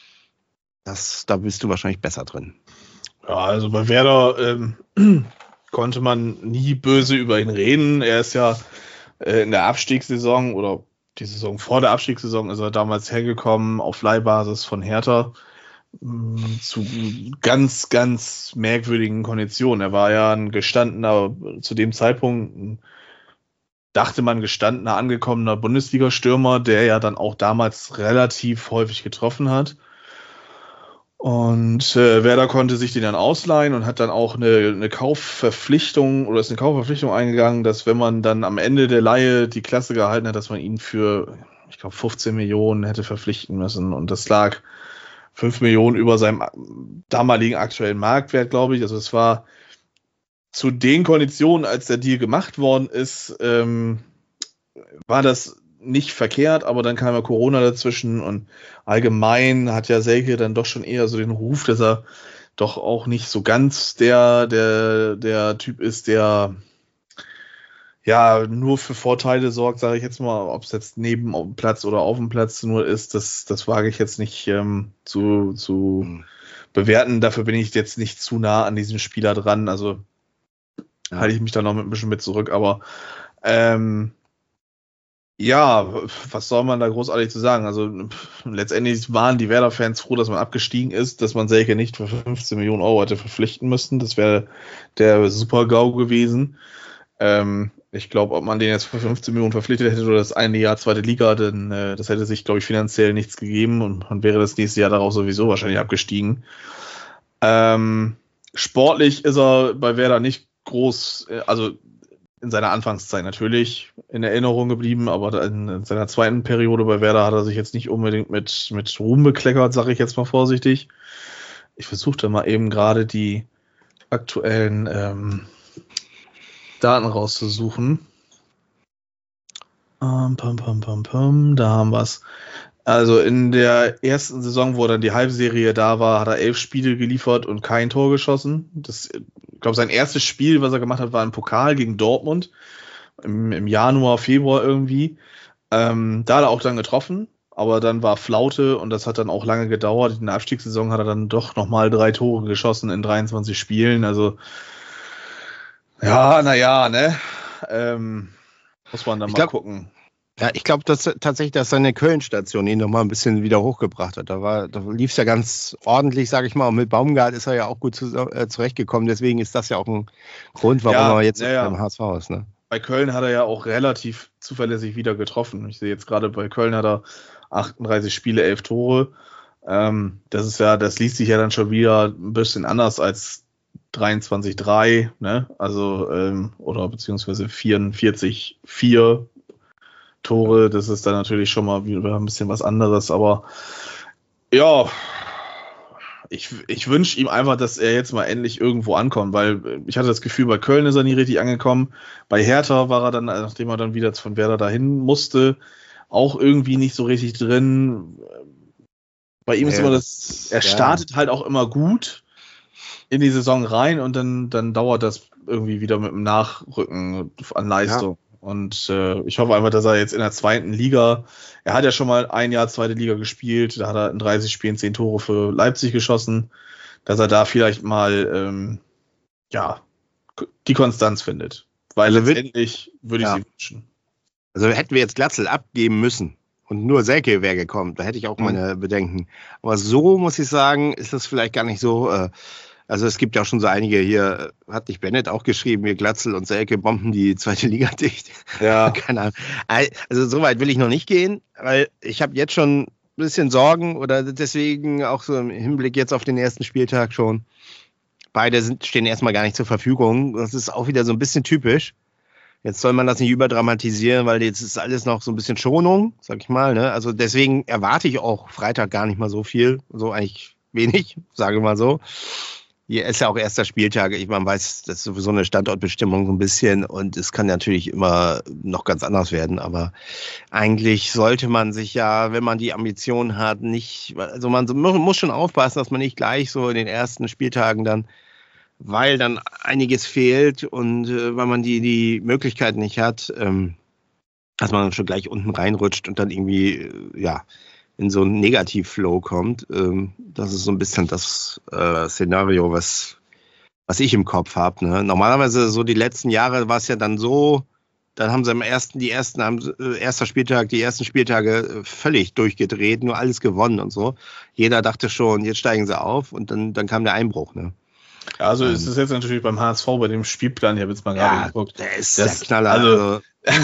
Das, da bist du wahrscheinlich besser drin. Ja, also bei Werder ähm, konnte man nie böse über ihn reden. Er ist ja äh, in der Abstiegssaison oder die Saison vor der Abstiegssaison ist er damals hergekommen auf Leihbasis von Hertha mh, zu ganz, ganz merkwürdigen Konditionen. Er war ja ein gestandener, zu dem Zeitpunkt dachte man gestandener, angekommener Bundesliga-Stürmer, der ja dann auch damals relativ häufig getroffen hat. Und äh, Werder konnte sich den dann ausleihen und hat dann auch eine, eine Kaufverpflichtung oder ist eine Kaufverpflichtung eingegangen, dass wenn man dann am Ende der Leihe die Klasse gehalten hat, dass man ihn für, ich glaube, fünfzehn Millionen hätte verpflichten müssen. Und das lag fünf Millionen über seinem damaligen aktuellen Marktwert, glaube ich. Also es war zu den Konditionen, als der Deal gemacht worden ist, ähm, war das nicht verkehrt, aber dann kam ja Corona dazwischen und allgemein hat ja Selke dann doch schon eher so den Ruf, dass er doch auch nicht so ganz der, der, der Typ ist, der ja nur für Vorteile sorgt, sage ich jetzt mal, ob es jetzt neben dem Platz oder auf dem Platz nur ist, das, das wage ich jetzt nicht ähm, zu, zu mhm. bewerten. Dafür bin ich jetzt nicht zu nah an diesem Spieler dran, also ja. halte ich mich da noch ein bisschen mit zurück, aber ähm, ja, was soll man da großartig zu sagen? Also letztendlich waren die Werder-Fans froh, dass man abgestiegen ist, dass man Selke nicht für fünfzehn Millionen Euro hätte verpflichten müssen. Das wäre der Super-GAU gewesen. Ähm, ich glaube, ob man den jetzt für fünfzehn Millionen verpflichtet hätte oder das eine Jahr zweite Liga, dann äh, das hätte sich, glaube ich, finanziell nichts gegeben und man wäre das nächste Jahr darauf sowieso wahrscheinlich abgestiegen. Ähm, sportlich ist er bei Werder nicht groß, also in seiner Anfangszeit natürlich in Erinnerung geblieben, aber in seiner zweiten Periode bei Werder hat er sich jetzt nicht unbedingt mit, mit Ruhm bekleckert, sage ich jetzt mal vorsichtig. Ich versuchte mal eben gerade die aktuellen ähm, Daten rauszusuchen. Um, pum, pum, pum, pum, da haben wir es. Also in der ersten Saison, wo dann die Halbserie da war, hat er elf Spiele geliefert und kein Tor geschossen. Das, ich glaube, sein erstes Spiel, was er gemacht hat, war im Pokal gegen Dortmund im, im Januar, Februar irgendwie. Ähm, da hat er auch dann getroffen, aber dann war Flaute und das hat dann auch lange gedauert. In der Abstiegssaison hat er dann doch nochmal drei Tore geschossen in dreiundzwanzig Spielen. Also ja, naja, ne? Ähm, muss man dann ich mal glaub, gucken. Ja, ich glaube, dass tatsächlich, dass seine Köln-Station ihn nochmal ein bisschen wieder hochgebracht hat. Da, war, da lief es ja ganz ordentlich, sage ich mal. Und mit Baumgart ist er ja auch gut zu, äh, zurechtgekommen. Deswegen ist das ja auch ein Grund, warum ja, er jetzt ja, ja. beim H S V ist. Ne? Bei Köln hat er ja auch relativ zuverlässig wieder getroffen. Ich sehe jetzt gerade, bei Köln hat er achtunddreißig Spiele, elf Tore. Ähm, das ist ja, das liest sich ja dann schon wieder ein bisschen anders als dreiundzwanzig drei, ne? Also, ähm, oder beziehungsweise vierundvierzig vier Tore, das ist dann natürlich schon mal wieder ein bisschen was anderes, aber ja, ich, ich wünsche ihm einfach, dass er jetzt mal endlich irgendwo ankommt, weil ich hatte das Gefühl, bei Köln ist er nie richtig angekommen, bei Hertha war er dann, nachdem er dann wieder von Werder dahin musste, auch irgendwie nicht so richtig drin. Bei ihm ist ja, immer das, er startet ja. halt auch immer gut in die Saison rein und dann, dann dauert das irgendwie wieder mit dem Nachrücken an Leistung. Ja. Und äh, ich hoffe einfach, dass er jetzt in der zweiten Liga, er hat ja schon mal ein Jahr zweite Liga gespielt, da hat er in dreißig Spielen zehn Tore für Leipzig geschossen, dass er da vielleicht mal ähm, ja die Konstanz findet. Weil also letztendlich würde ich ja. sie wünschen. Also hätten wir jetzt Glatzel abgeben müssen und nur Selke wäre gekommen, da hätte ich auch mhm. meine Bedenken. Aber so muss ich sagen, ist das vielleicht gar nicht so... Äh, Also es gibt ja auch schon so einige hier, hat nicht Bennett auch geschrieben, hier Glatzel und Selke bomben die zweite Liga dicht. Ja. Keine Ahnung. Also so weit will ich noch nicht gehen, weil ich habe jetzt schon ein bisschen Sorgen oder deswegen auch so im Hinblick jetzt auf den ersten Spieltag schon. Beide sind, stehen erstmal gar nicht zur Verfügung. Das ist auch wieder so ein bisschen typisch. Jetzt soll man das nicht überdramatisieren, weil jetzt ist alles noch so ein bisschen Schonung, sag ich mal. Ne? Also deswegen erwarte ich auch Freitag gar nicht mal so viel, so eigentlich wenig, sage ich mal so. Hier ist ja auch erster Spieltag. Ich man weiß, das ist sowieso eine Standortbestimmung so ein bisschen und es kann natürlich immer noch ganz anders werden. Aber eigentlich sollte man sich ja, wenn man die Ambition hat, nicht, also man muss schon aufpassen, dass man nicht gleich so in den ersten Spieltagen dann, weil dann einiges fehlt und äh, weil man die, die Möglichkeit nicht hat, ähm, dass man schon gleich unten reinrutscht und dann irgendwie, äh, ja, in so einen Negativ-Flow kommt. Das ist so ein bisschen das äh, Szenario, was, was ich im Kopf habe. Ne? Normalerweise so die letzten Jahre war es ja dann so, dann haben sie am ersten, die ersten, am äh, erster Spieltag, die ersten Spieltage völlig durchgedreht, nur alles gewonnen und so. Jeder dachte schon, jetzt steigen sie auf und dann, dann kam der Einbruch. Ne? Ja, also ähm, ist es jetzt natürlich beim H S V, bei dem Spielplan, ich habe jetzt mal gerade ja, geguckt. Der ist das, der Knaller. Also,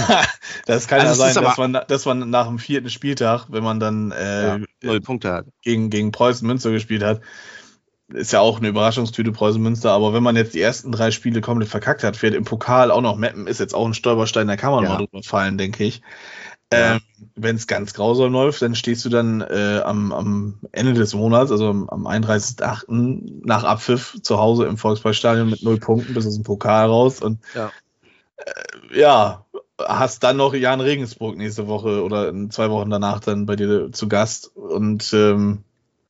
das kann also ja sein, dass man, dass man nach dem vierten Spieltag, wenn man dann äh, ja, null Punkte hat. Gegen, gegen Preußen Münster gespielt hat, ist ja auch eine Überraschungstüte Preußen Münster, aber wenn man jetzt die ersten drei Spiele komplett verkackt hat, fährt im Pokal auch noch Meppen, ist jetzt auch ein Stolperstein, da kann man ja. mal drüber fallen, denke ich. Ja. Ähm, wenn es ganz grausam läuft, dann stehst du dann äh, am, am Ende des Monats, also am, am einunddreißigsten achten nach Abpfiff zu Hause im Volksparkstadion mit null Punkten bis aus dem Pokal raus und ja, äh, ja hast dann noch Jan Regensburg nächste Woche oder in zwei Wochen danach dann bei dir zu Gast und ähm,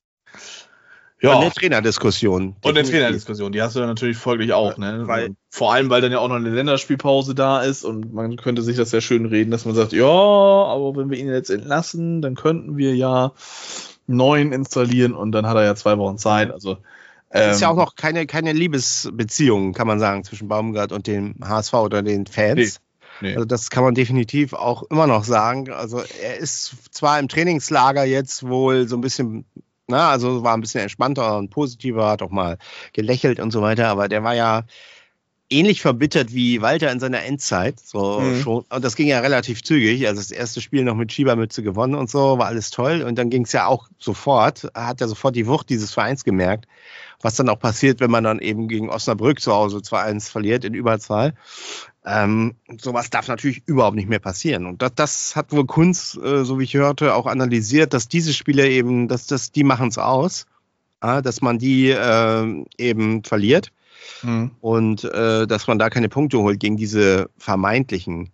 ja. Und eine Trainerdiskussion. Und eine Trainerdiskussion, die hast du dann natürlich folglich auch, ne? Weil, vor allem, weil dann ja auch noch eine Länderspielpause da ist und man könnte sich das ja schön reden, dass man sagt, ja, aber wenn wir ihn jetzt entlassen, dann könnten wir ja neuen installieren und dann hat er ja zwei Wochen Zeit, also es ähm, ist ja auch noch keine, keine Liebesbeziehung, kann man sagen, zwischen Baumgart und dem H S V oder den Fans. Nee. Nee. Also das kann man definitiv auch immer noch sagen. Also er ist zwar im Trainingslager jetzt wohl so ein bisschen, na, also war ein bisschen entspannter und positiver, hat auch mal gelächelt und so weiter, aber der war ja ähnlich verbittert wie Walter in seiner Endzeit. So Mhm. schon. Und das ging ja relativ zügig. Also das erste Spiel noch mit Schiebermütze gewonnen und so, war alles toll. Und dann ging es ja auch sofort, hat er sofort die Wucht dieses Vereins gemerkt, was dann auch passiert, wenn man dann eben gegen Osnabrück zu Hause zwei eins verliert in Überzahl. Ähm, sowas darf natürlich überhaupt nicht mehr passieren. Und das, das hat wohl Kunz, äh, so wie ich hörte, auch analysiert, dass diese Spieler eben, dass das, die machen es aus, äh, dass man die äh, eben verliert. Mhm. Und äh, dass man da keine Punkte holt gegen diese vermeintlichen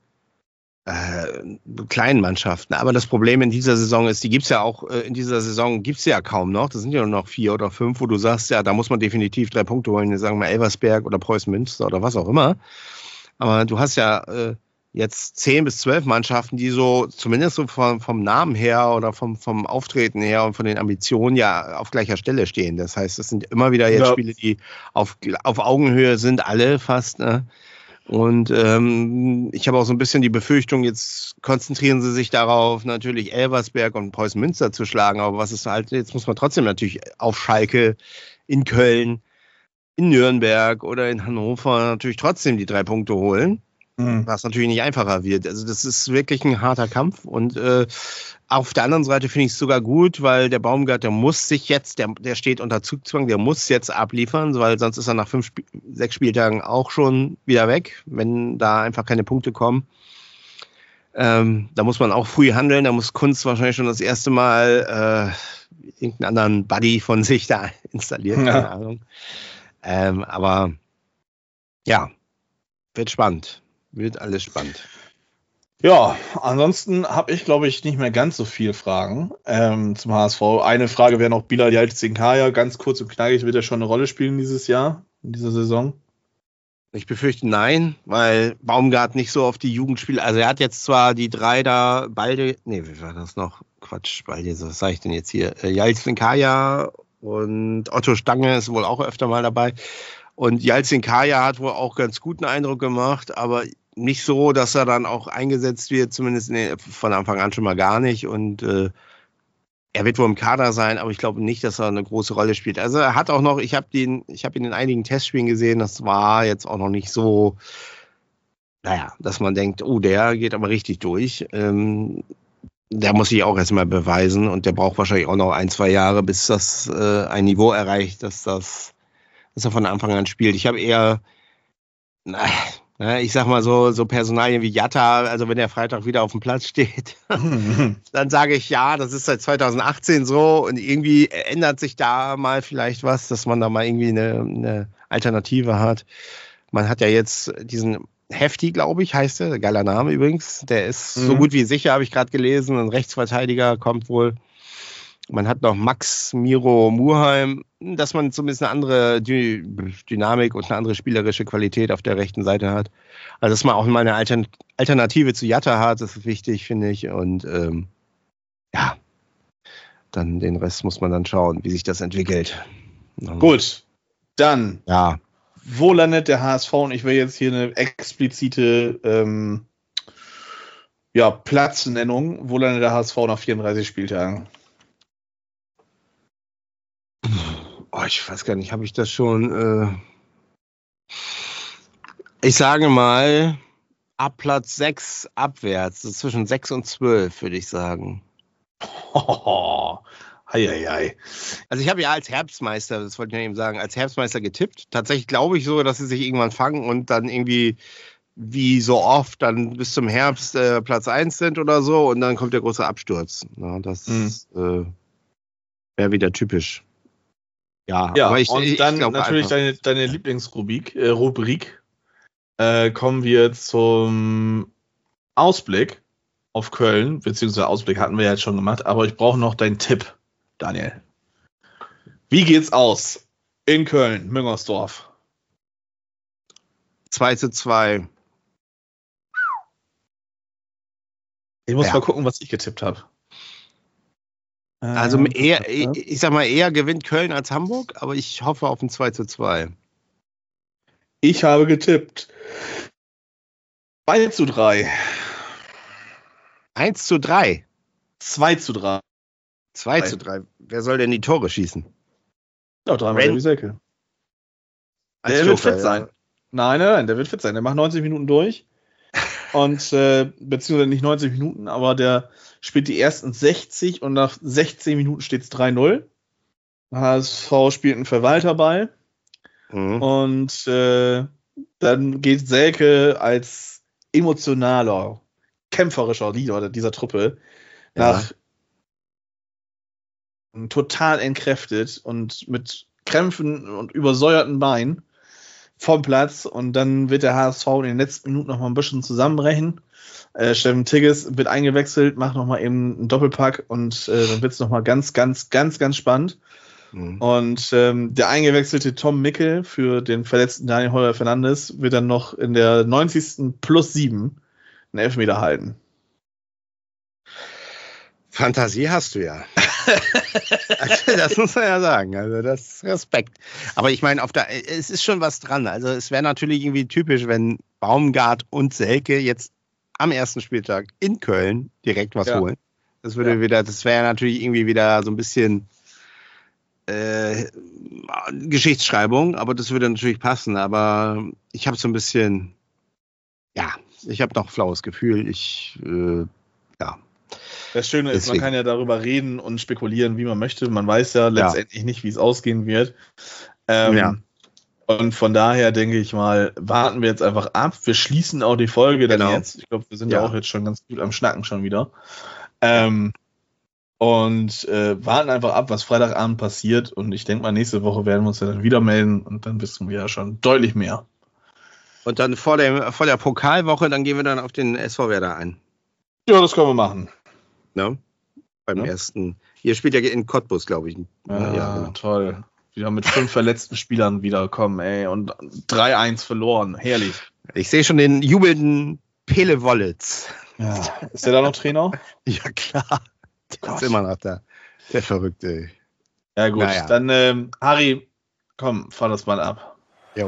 äh, kleinen Mannschaften. Aber das Problem in dieser Saison ist, die gibt's ja auch, äh, in dieser Saison gibt's ja kaum noch. Das sind ja nur noch vier oder fünf, wo du sagst, ja, da muss man definitiv drei Punkte holen, sagen wir mal Elversberg oder Preußen Münster oder was auch immer. Aber du hast ja äh, jetzt zehn bis zwölf Mannschaften, die so, zumindest so vom, vom Namen her oder vom, vom Auftreten her und von den Ambitionen ja auf gleicher Stelle stehen. Das heißt, es sind immer wieder jetzt Ja. Spiele, die auf, auf Augenhöhe sind, alle fast. Ne? Und ähm, ich habe auch so ein bisschen die Befürchtung, jetzt konzentrieren sie sich darauf, natürlich Elversberg und Preußen Münster zu schlagen. Aber was ist halt, jetzt muss man trotzdem natürlich auf Schalke, in Köln, in Nürnberg oder in Hannover natürlich trotzdem die drei Punkte holen. Mhm. Was natürlich nicht einfacher wird. Also das ist wirklich ein harter Kampf. Und äh, auf der anderen Seite finde ich es sogar gut, weil der Baumgart, der muss sich jetzt, der, der steht unter Zugzwang, der muss jetzt abliefern, weil sonst ist er nach fünf, sechs Spieltagen auch schon wieder weg, wenn da einfach keine Punkte kommen. Ähm, da muss man auch früh handeln. Da muss Kunz wahrscheinlich schon das erste Mal äh, irgendeinen anderen Buddy von sich da installieren. Keine Ja. Ahnung. Ähm, aber ja, wird spannend. Wird alles spannend. Ja, ansonsten habe ich, glaube ich, nicht mehr ganz so viel Fragen ähm, zum H S V. Eine Frage wäre noch Bilal Yalcinkaya. Ganz kurz und knackig, wird er schon eine Rolle spielen dieses Jahr, in dieser Saison? Ich befürchte nein, weil Baumgart nicht so auf die Jugendspiele, also er hat jetzt zwar die drei da, Balde, nee, wie war das noch? Quatsch, Balde, was sage ich denn jetzt hier? Äh, Yalcinkaya und Otto Stange ist wohl auch öfter mal dabei. Und Yalcinkaya hat wohl auch ganz guten Eindruck gemacht, aber nicht so, dass er dann auch eingesetzt wird, zumindest nee, von Anfang an schon mal gar nicht. Und äh, er wird wohl im Kader sein, aber ich glaube nicht, dass er eine große Rolle spielt. Also er hat auch noch, ich habe den, ich habe ihn in einigen Testspielen gesehen, das war jetzt auch noch nicht so, naja, dass man denkt, oh, der geht aber richtig durch. Ähm, der muss sich auch erstmal beweisen und der braucht wahrscheinlich auch noch ein, zwei Jahre, bis das äh, ein Niveau erreicht, dass das, dass er von Anfang an spielt. Ich habe eher, na, ich sag mal so, so Personalien wie Jatta, also wenn der Freitag wieder auf dem Platz steht, dann sage ich, ja, das ist seit zwanzig achtzehn so und irgendwie ändert sich da mal vielleicht was, dass man da mal irgendwie eine, eine Alternative hat. Man hat ja jetzt diesen Hefti, glaube ich, heißt der, geiler Name übrigens, der ist mhm. so gut wie sicher, habe ich gerade gelesen, ein Rechtsverteidiger kommt wohl. Man hat noch Max Miro Murheim, dass man zumindest eine andere Dy- Dynamik und eine andere spielerische Qualität auf der rechten Seite hat. Also dass man auch mal eine Altern- Alternative zu Jatta hat, das ist wichtig, finde ich. Und ähm, ja, dann den Rest muss man dann schauen, wie sich das entwickelt. Gut, dann, ja. Wo landet der H S V? Und ich will jetzt hier eine explizite ähm, ja, Platznennung. Wo landet der H S V nach vierunddreißig Spieltagen? Oh, ich weiß gar nicht, habe ich das schon? Äh ich sage mal, ab Platz sechs abwärts, so zwischen sechs und zwölf, würde ich sagen. Oh, hei, hei, hei. Also ich habe ja als Herbstmeister, das wollte ich ja eben sagen, als Herbstmeister getippt. Tatsächlich glaube ich so, dass sie sich irgendwann fangen und dann irgendwie, wie so oft, dann bis zum Herbst äh, Platz eins sind oder so und dann kommt der große Absturz. Ja, das mhm. äh, wäre wieder typisch. Ja, ja, aber ich, und ich, dann ich natürlich deine, deine Lieblingsrubrik, äh, Rubrik. Äh, kommen wir zum Ausblick auf Köln, beziehungsweise Ausblick hatten wir ja jetzt schon gemacht, aber ich brauche noch deinen Tipp, Daniel. Wie geht's aus in Köln, Müngersdorf? zwei zu zwei. Ich muss ja. mal gucken, was ich getippt habe. Also eher, ich sag mal, eher gewinnt Köln als Hamburg, aber ich hoffe auf ein zwei zu zwei. Ich habe getippt zwei zu drei. eins zu drei? zwei zu drei. zwei zu drei. Wer soll denn die Tore schießen? Ja, dreimal der Wieselke. Der wird fit sein. Nein, nein, nein, der wird fit sein. Der macht neunzig Minuten durch. Und, äh, beziehungsweise nicht neunzig Minuten, aber der spielt die ersten sechzig und nach sechzehn Minuten steht es drei null. H S V spielt einen Verwalterball. Mhm. Und äh, dann geht Selke als emotionaler, kämpferischer Leader dieser Truppe ja. nach total entkräftet und mit Krämpfen und übersäuerten Beinen vom Platz, und dann wird der H S V in den letzten Minuten noch mal ein bisschen zusammenbrechen. Äh, Steffen Tigges wird eingewechselt, macht noch mal eben einen Doppelpack und äh, dann wird es noch mal ganz, ganz, ganz, ganz spannend. Mhm. Und ähm, der eingewechselte Tom Mickel für den verletzten Daniel Heuer Fernandes wird dann noch in der neunzigsten plus sieben einen Elfmeter halten. Fantasie hast du ja. Also, das muss man ja sagen. Also das ist Respekt. Aber ich meine, auf der, es ist schon was dran. Also es wäre natürlich irgendwie typisch, wenn Baumgart und Selke jetzt am ersten Spieltag in Köln direkt was ja. holen. Das würde ja. wieder, das wäre natürlich irgendwie wieder so ein bisschen äh, Geschichtsschreibung, aber das würde natürlich passen. Aber ich habe so ein bisschen, ja, ich habe noch ein flaues Gefühl. Ich, äh, ja. Das Schöne ist, Deswegen. man kann ja darüber reden und spekulieren, wie man möchte. Man weiß ja letztendlich ja. nicht, wie es ausgehen wird. Ähm, ja. Und von daher denke ich mal, warten wir jetzt einfach ab. Wir schließen auch die Folge genau. dann jetzt. Ich glaube, wir sind ja. ja auch jetzt schon ganz gut am Schnacken schon wieder. Ähm, und äh, warten einfach ab, was Freitagabend passiert. Und ich denke mal, nächste Woche werden wir uns ja dann wieder melden und dann wissen wir ja schon deutlich mehr. Und dann vor, dem, vor der Pokalwoche, dann gehen wir dann auf den S V Werder ein. Ja, das können wir machen. No? Beim ja. ersten. Ihr spielt ja in Cottbus, glaube ich. Ja, ja genau. Toll. Wieder mit fünf verletzten Spielern wiederkommen, ey. Und drei eins verloren. Herrlich. Ich sehe schon den jubelnden Pele Wollitz. Ja. Ist der da noch Trainer? Ja, klar. Der ist immer noch da. Der Verrückte, ey. Ja, gut. Naja. Dann, ähm, Harry, komm, fahr das mal ab. Jo.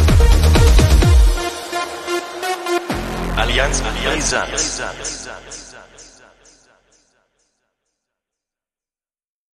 Allianz Brisant.